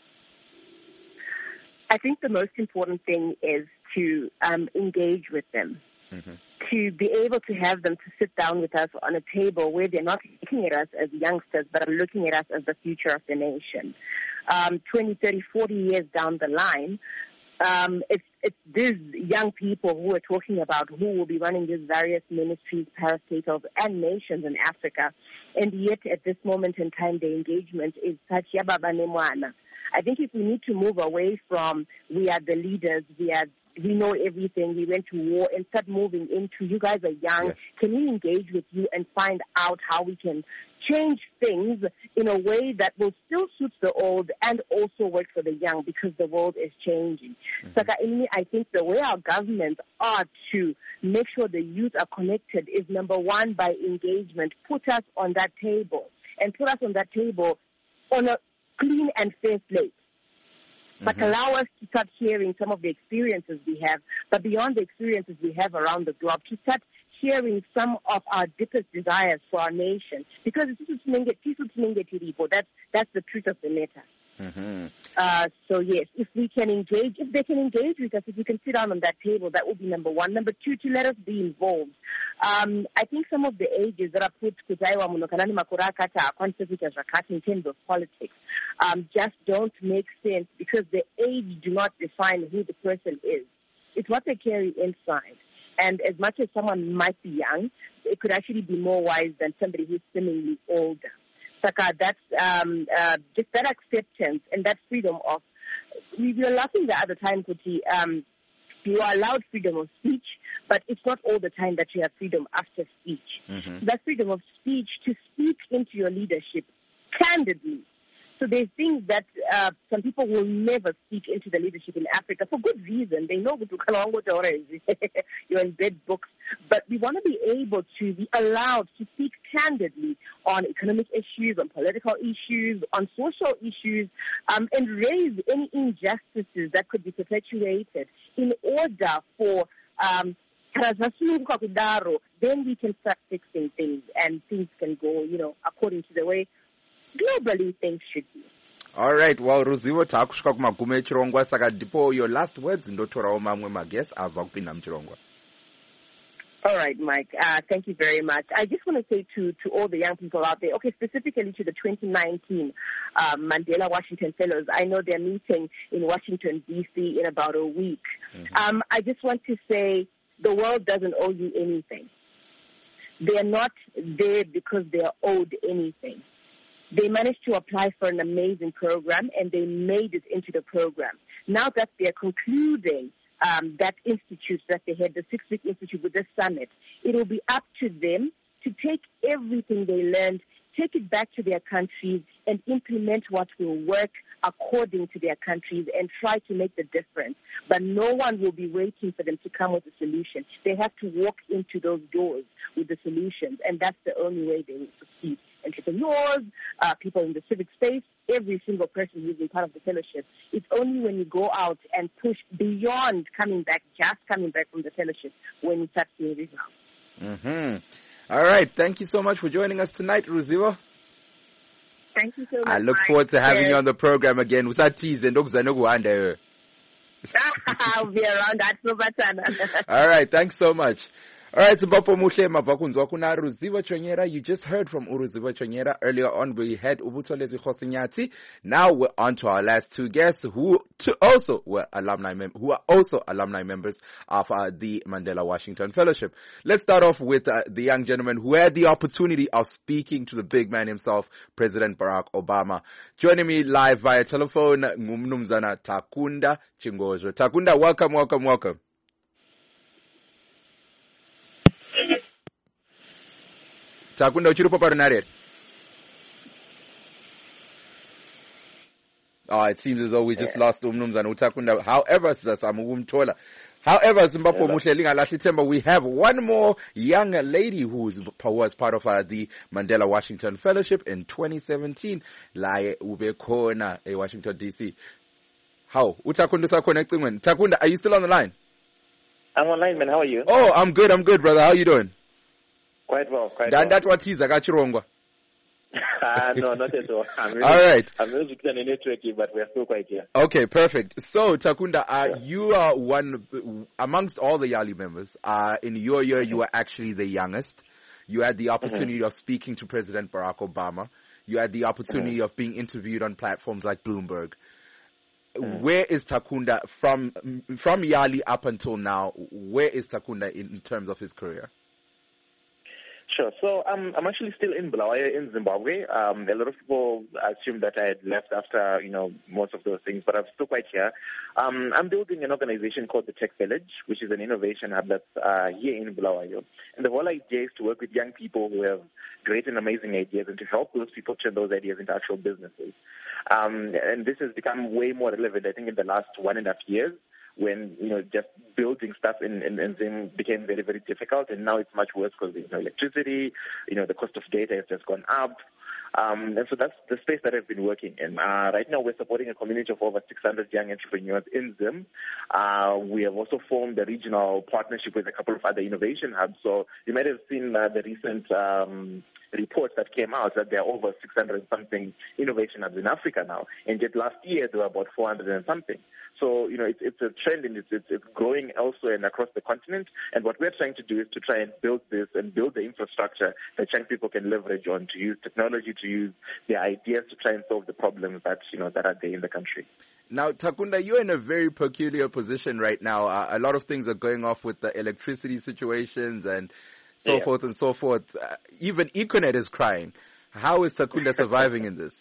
I think the most important thing is to um, engage with them, mm-hmm. to be able to have them to sit down with us on a table where they're not looking at us as youngsters but are looking at us as the future of the nation. Um, twenty, thirty, forty years down the line, Um, it's, it's these young people who we're talking about who will be running these various ministries, parastatals, and nations in Africa. And yet, at this moment in time, the engagement is such yababa nemwana. I think if we need to move away from we are the leaders, we are we know everything, we went to war, and start moving into you guys are young, yes. Can we engage with you and find out how we can change things in a way that will still suit the old and also work for the young, because the world is changing. Mm-hmm. So I think the way our governments are to make sure the youth are connected is, number one, by engagement. Put us on that table, and put us on that table on a clean and fair slate. But mm-hmm. allow us to start hearing some of the experiences we have, but beyond the experiences we have around the globe, to start hearing some of our deepest desires for our nation. Because that's, that's the truth of the matter. Mm-hmm. Uh, so yes, if we can engage, if they can engage with us, if we can sit down on that table, that would be number one. Number two, to let us be involved. Um, I think some of the ages that are put in terms of politics um, just don't make sense, because the age do not define who the person is. It's what they carry inside. And as much as someone might be young, it could actually be more wise than somebody who's seemingly older. Saka, that's um, uh, just that acceptance and that freedom of, we were laughing the other time, Kuti, um, you are allowed freedom of speech, but it's not all the time that you have freedom after speech. Mm-hmm. That freedom of speech to speak into your leadership candidly. So there's things that uh, some people will never speak into the leadership in Africa for good reason. They know you're in bed books. But we want to be able to be allowed to speak candidly on economic issues, on political issues, on social issues, um, and raise any injustices that could be perpetuated in order for um, then we can start fixing things, and things can go, you know, according to the way globally things should be. All right. Well, Ruzivo takusvika kumagume echirongwa, saka ndipo your last words ndotorawo mamwe maguests abva kupinda muchirongwa. All right, Mike. Uh, thank you very much. I just want to say to, to all the young people out there, okay, specifically to the twenty nineteen um, Mandela Washington Fellows. I know they're meeting in Washington, D C in about a week. Mm-hmm. Um, I just want to say the world doesn't owe you anything. They're not there because they're owed anything. They managed to apply for an amazing program, and they made it into the program. Now that they're concluding um, that institute that they had, the six-week institute with this summit, it will be up to them to take everything they learned, take it back to their countries, and implement what will work according to their countries and try to make the difference. But no one will be waiting for them to come with a solution. They have to walk into those doors with the solutions, and that's the only way they will succeed. Entrepreneurs, uh, people in the civic space, every single person who's been part of the fellowship. It's only when you go out and push beyond coming back, just coming back from the fellowship, when you start seeing results. Mm-hmm. All right. Thank you so much for joining us tonight, Ruzivo. Thank you so much. I look forward to having yes. you on the program again. I'll be around that. All right. Thanks so much. All right, Zimbabwe Muhle Mavakunzwa kuna Ruzivo Chonyera. You just heard from Ruzivo Chonyera. Earlier on, we had Ubutolezi Khosinyati. Now we're on to our last two guests who to also were alumni mem- who are also alumni members of uh, the Mandela Washington Fellowship. Let's start off with uh, the young gentleman who had the opportunity of speaking to the big man himself, President Barack Obama. Joining me live via telephone, Ngumnumzana Takunda Chingojo. Takunda, welcome, welcome, welcome. Takunda uchiripo parinare. Oh, it seems as though we just yeah. lost umnumzana uTakunda. However, sizasamugumthola. However, Zimbabwe Muhle lingalahli themba, we have one more young lady who was part of uh, the Mandela Washington Fellowship in twenty seventeen. Laye ubekhona e Washington D C. How? uTakunda usakhona ecingweni. Takunda, are you still on the line? I'm online, man. How are you? Oh, I'm good. I'm good, brother. How are you doing? Quite well, quite Dan, well. That's what he's akachirongwa. uh, no, not at all. I'm really, all right. I'm really networking, but we're still quite here. Okay, perfect. So, Takunda, uh, yeah. you are one, amongst all the Yali members, uh, in your year, you were actually the youngest. You had the opportunity mm-hmm. of speaking to President Barack Obama. You had the opportunity mm-hmm. of being interviewed on platforms like Bloomberg. Mm-hmm. Where is Takunda from, from Yali up until now? Where is Takunda in, in terms of his career? Sure. So um, I'm actually still in Bulawayo in Zimbabwe. Um, a lot of people assume that I had left after, you know, most of those things, but I'm still quite here. Um, I'm building an organization called the Tech Village, which is an innovation hub that's uh, here in Bulawayo. And the whole idea is to work with young people who have great and amazing ideas and to help those people turn those ideas into actual businesses. Um, and this has become way more relevant, I think, in the last one and a half years, when, you know, just building stuff in, in, in Zim became very, very difficult. And now it's much worse because there's no electricity, you know, the cost of data has just gone up. Um, and so that's the space that I've been working in. Uh, right now we're supporting a community of over six hundred young entrepreneurs in Zim. Uh, we have also formed a regional partnership with a couple of other innovation hubs. So you might have seen uh, the recent um, reports that came out that there are over six hundred something innovation hubs in Africa now. And yet last year there were about four hundred and something. So, you know, it's, it's a trend and it's, it's, it's growing elsewhere and across the continent. And what we're trying to do is to try and build this and build the infrastructure that young people can leverage on, to use technology, to use their ideas to try and solve the problems that, you know, that are there in the country. Now, Takunda, you're in a very peculiar position right now. Uh, a lot of things are going off with the electricity situations and so yeah. forth and so forth. Uh, even Econet is crying. How is Takunda surviving in this?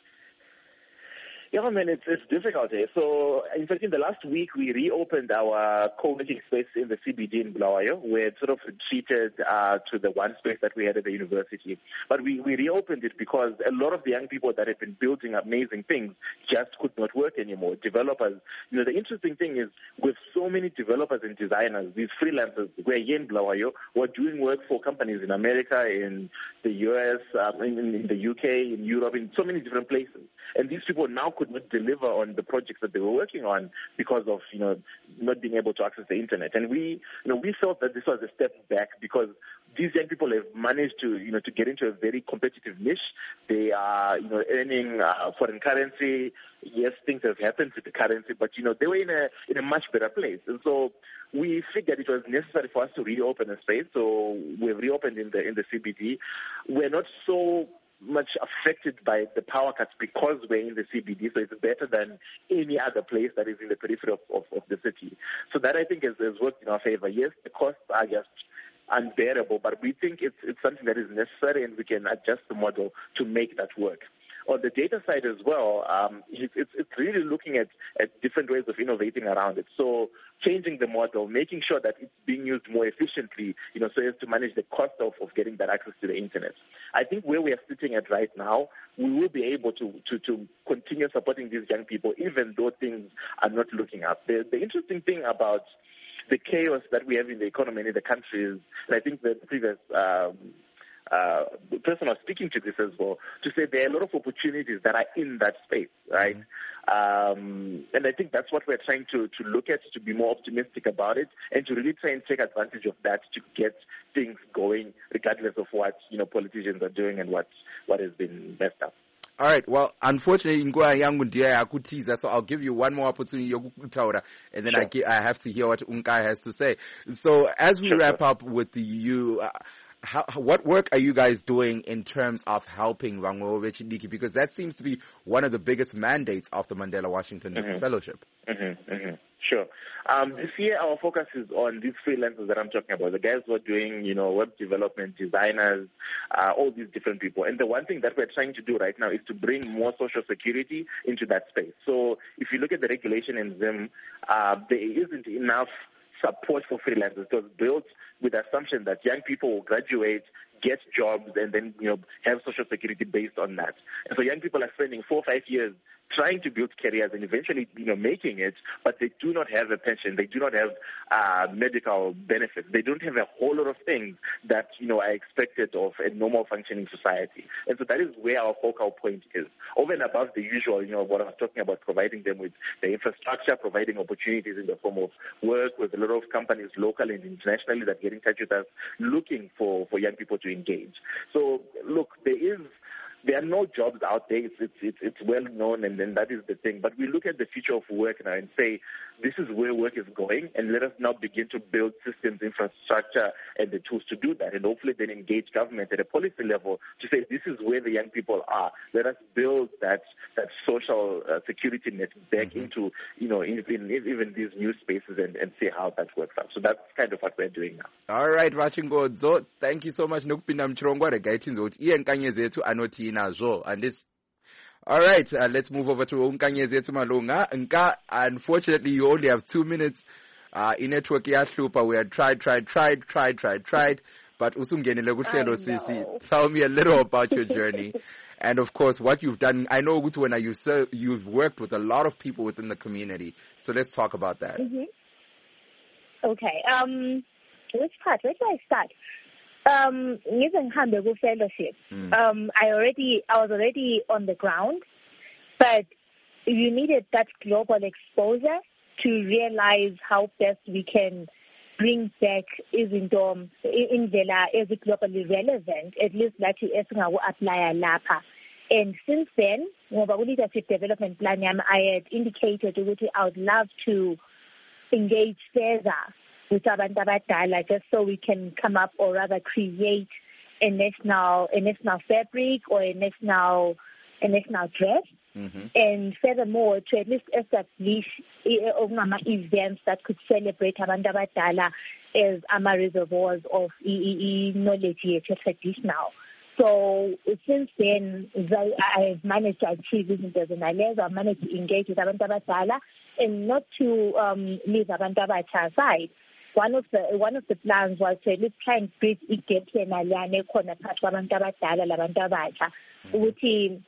Yeah, I mean, it's, it's difficult here. So, in fact, in the last week, we reopened our co-working space in the C B D in Bulawayo, where it sort of retreated uh, to the one space that we had at the university. But we, we reopened it because a lot of the young people that have been building amazing things just could not work anymore. Developers, you know, the interesting thing is with so many developers and designers, these freelancers who are here in Bulawayo, who are doing work for companies in America, in the U S, um, in, in the U K, in Europe, in so many different places. And these people now could not deliver on the projects that they were working on because of, you know, not being able to access the internet. And we, you know, we felt that this was a step back because these young people have managed to, you know, to get into a very competitive niche. They are, you know, earning uh, foreign currency. Yes, things have happened to the currency, but, you know, they were in a in a much better place. And so we figured it was necessary for us to reopen a space. So we've reopened in the in the C B D. We're not so much affected by the power cuts because we're in the C B D, so it's better than any other place that is in the periphery of, of, of the city. So that, I think, has, has worked in our favor. Yes, the costs are just unbearable, but we think it's it's something that is necessary and we can adjust the model to make that work. on the data side as well, um, it's, it's really looking at, at different ways of innovating around it. So changing the model, making sure that it's being used more efficiently, you know, so as to manage the cost of, of getting that access to the internet. I think where we are sitting at right now, we will be able to, to, to continue supporting these young people, even though things are not looking up. The, the interesting thing about the chaos that we have in the economy and in the country is, and I think the previous um, uh, person was speaking to this as well, to say there are a lot of opportunities that are in that space, right? Mm-hmm. Um, and I think that's what we're trying to, to look at, to be more optimistic about it, and to really try and take advantage of that to get things going, regardless of what, you know, politicians are doing and what, what has been messed up. All right. Well, unfortunately, nguva yangu ndiyo yakutiza, so I'll give you one more opportunity yokutaura, and then sure. I, I have to hear what Unkai has to say. So as we sure, wrap sure. up with the you, uh, how, what work are you guys doing in terms of helping Vang'obe Chidiki? Because that seems to be one of the biggest mandates of the Mandela Washington mm-hmm. Fellowship. Mm-hmm, mm-hmm. Sure. Um, this year, our focus is on these freelancers that I'm talking about, the guys who are doing, you know, web development, designers, uh, all these different people. And the one thing that we're trying to do right now is to bring more social security into that space. So if you look at the regulation in Zim, uh, there isn't enough support for freelancers. It was built with the assumption that young people will graduate, get jobs, and then, you know, have social security based on that. And so young people are spending four or five years trying to build careers and eventually, you know, making it, but they do not have a pension. They do not have uh, medical benefits. They don't have a whole lot of things that, you know, are expected of a normal functioning society. And so that is where our focal point is. Over and above the usual, you know, what I was talking about, providing them with the infrastructure, providing opportunities in the form of work with a lot of companies locally and internationally that get in touch with us looking for, for young people to engage. So, look, there is There are no jobs out there. It's, it's, it's, it's well known, and then that is the thing. But we look at the future of work now and say, this is where work is going, and let us now begin to build systems, infrastructure, and the tools to do that. And hopefully then engage government at a policy level to say, this is where the young people are. Let us build that that social uh, security net back mm-hmm. into, you know, even, even these new spaces and, and see how that works out. So that's kind of what we're doing now. All right, Vachingodzo, thank you so much. Nokupinda mchirongwa regaitinzo kuti iye nkanyezi yetu anoti inazo. And it's all right. Uh, let's move over to Unkanyezi yetu Malunga. Nka, unfortunately, you only have two minutes. Uh, in network yahlupa, we had tried, tried, tried, tried, tried, tried. But usungenile kuhlelo sisi. Tell me a little about your journey. And of course, what you've done. I know when you serve, you've worked with a lot of people within the community. So let's talk about that. Mm-hmm. Okay. Um, which part? Where do I start? Um, fellowship. Mm. Um, I already, I was already on the ground, but you needed that global exposure to realize how best we can bring back izinto indlela as globally relevant, at least that esingaku apply lapha. And since then, ngoba leadership development plan I had indicated that I would love to engage further with abantu abadala, just so we can come up or rather create a national a national fabric or a national a national dress. Mm-hmm. And furthermore, to at least establish events that could celebrate abantu abadala as ama reservoirs of knowledge traditional. So since then, I have managed to achieve this in I've managed to engage with abantu abadala and not to um, leave abantu abatsha aside. One of the one of the plans was to let's try and bridge a gap here na lana khona phakathi kwabantu abadala labantu abatsha ukuthi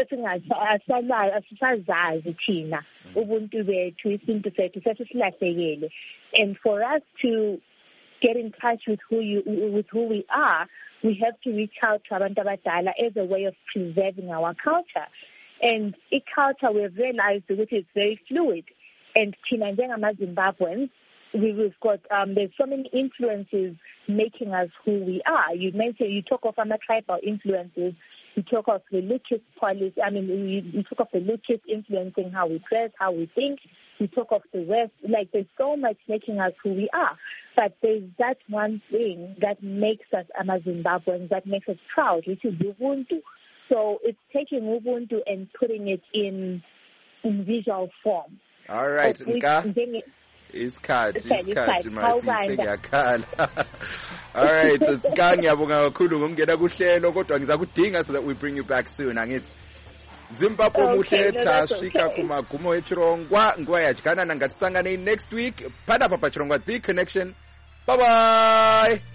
asisazazi thina ubuntu bethu isintu sethu sesilahlekele. And for us to get in touch with who you with who we are, we have to reach out to abantu abadala as a way of preserving our culture. And in culture, we have realized that it's very fluid. And thina njengamaZimbabweans, we've got um, there's so many influences making us who we are. You mentioned you talk of other tribal influences. You talk of religious policy. I mean, you, you talk of the religious influencing how we dress, how we think. You talk of the West. Like there's so much making us who we are. But there's that one thing that makes us Zimbabweans, that makes us proud, which is Ubuntu. So it's taking Ubuntu and putting it in in visual form. All right, Nka. Isikhathi isikhathi masise ngiyakhala. All right, Nka ngiyabonga kakhulu ngomngena kuhlelo kodwa ngizakudinga so that we bring you back soon, angithi. zimbabwe muhle Okay, no, that's tasvika okay. kumagumo echirongwa nguva yadyanana ngatisanganei next week panapa pachirongwa the connection. Bye bye.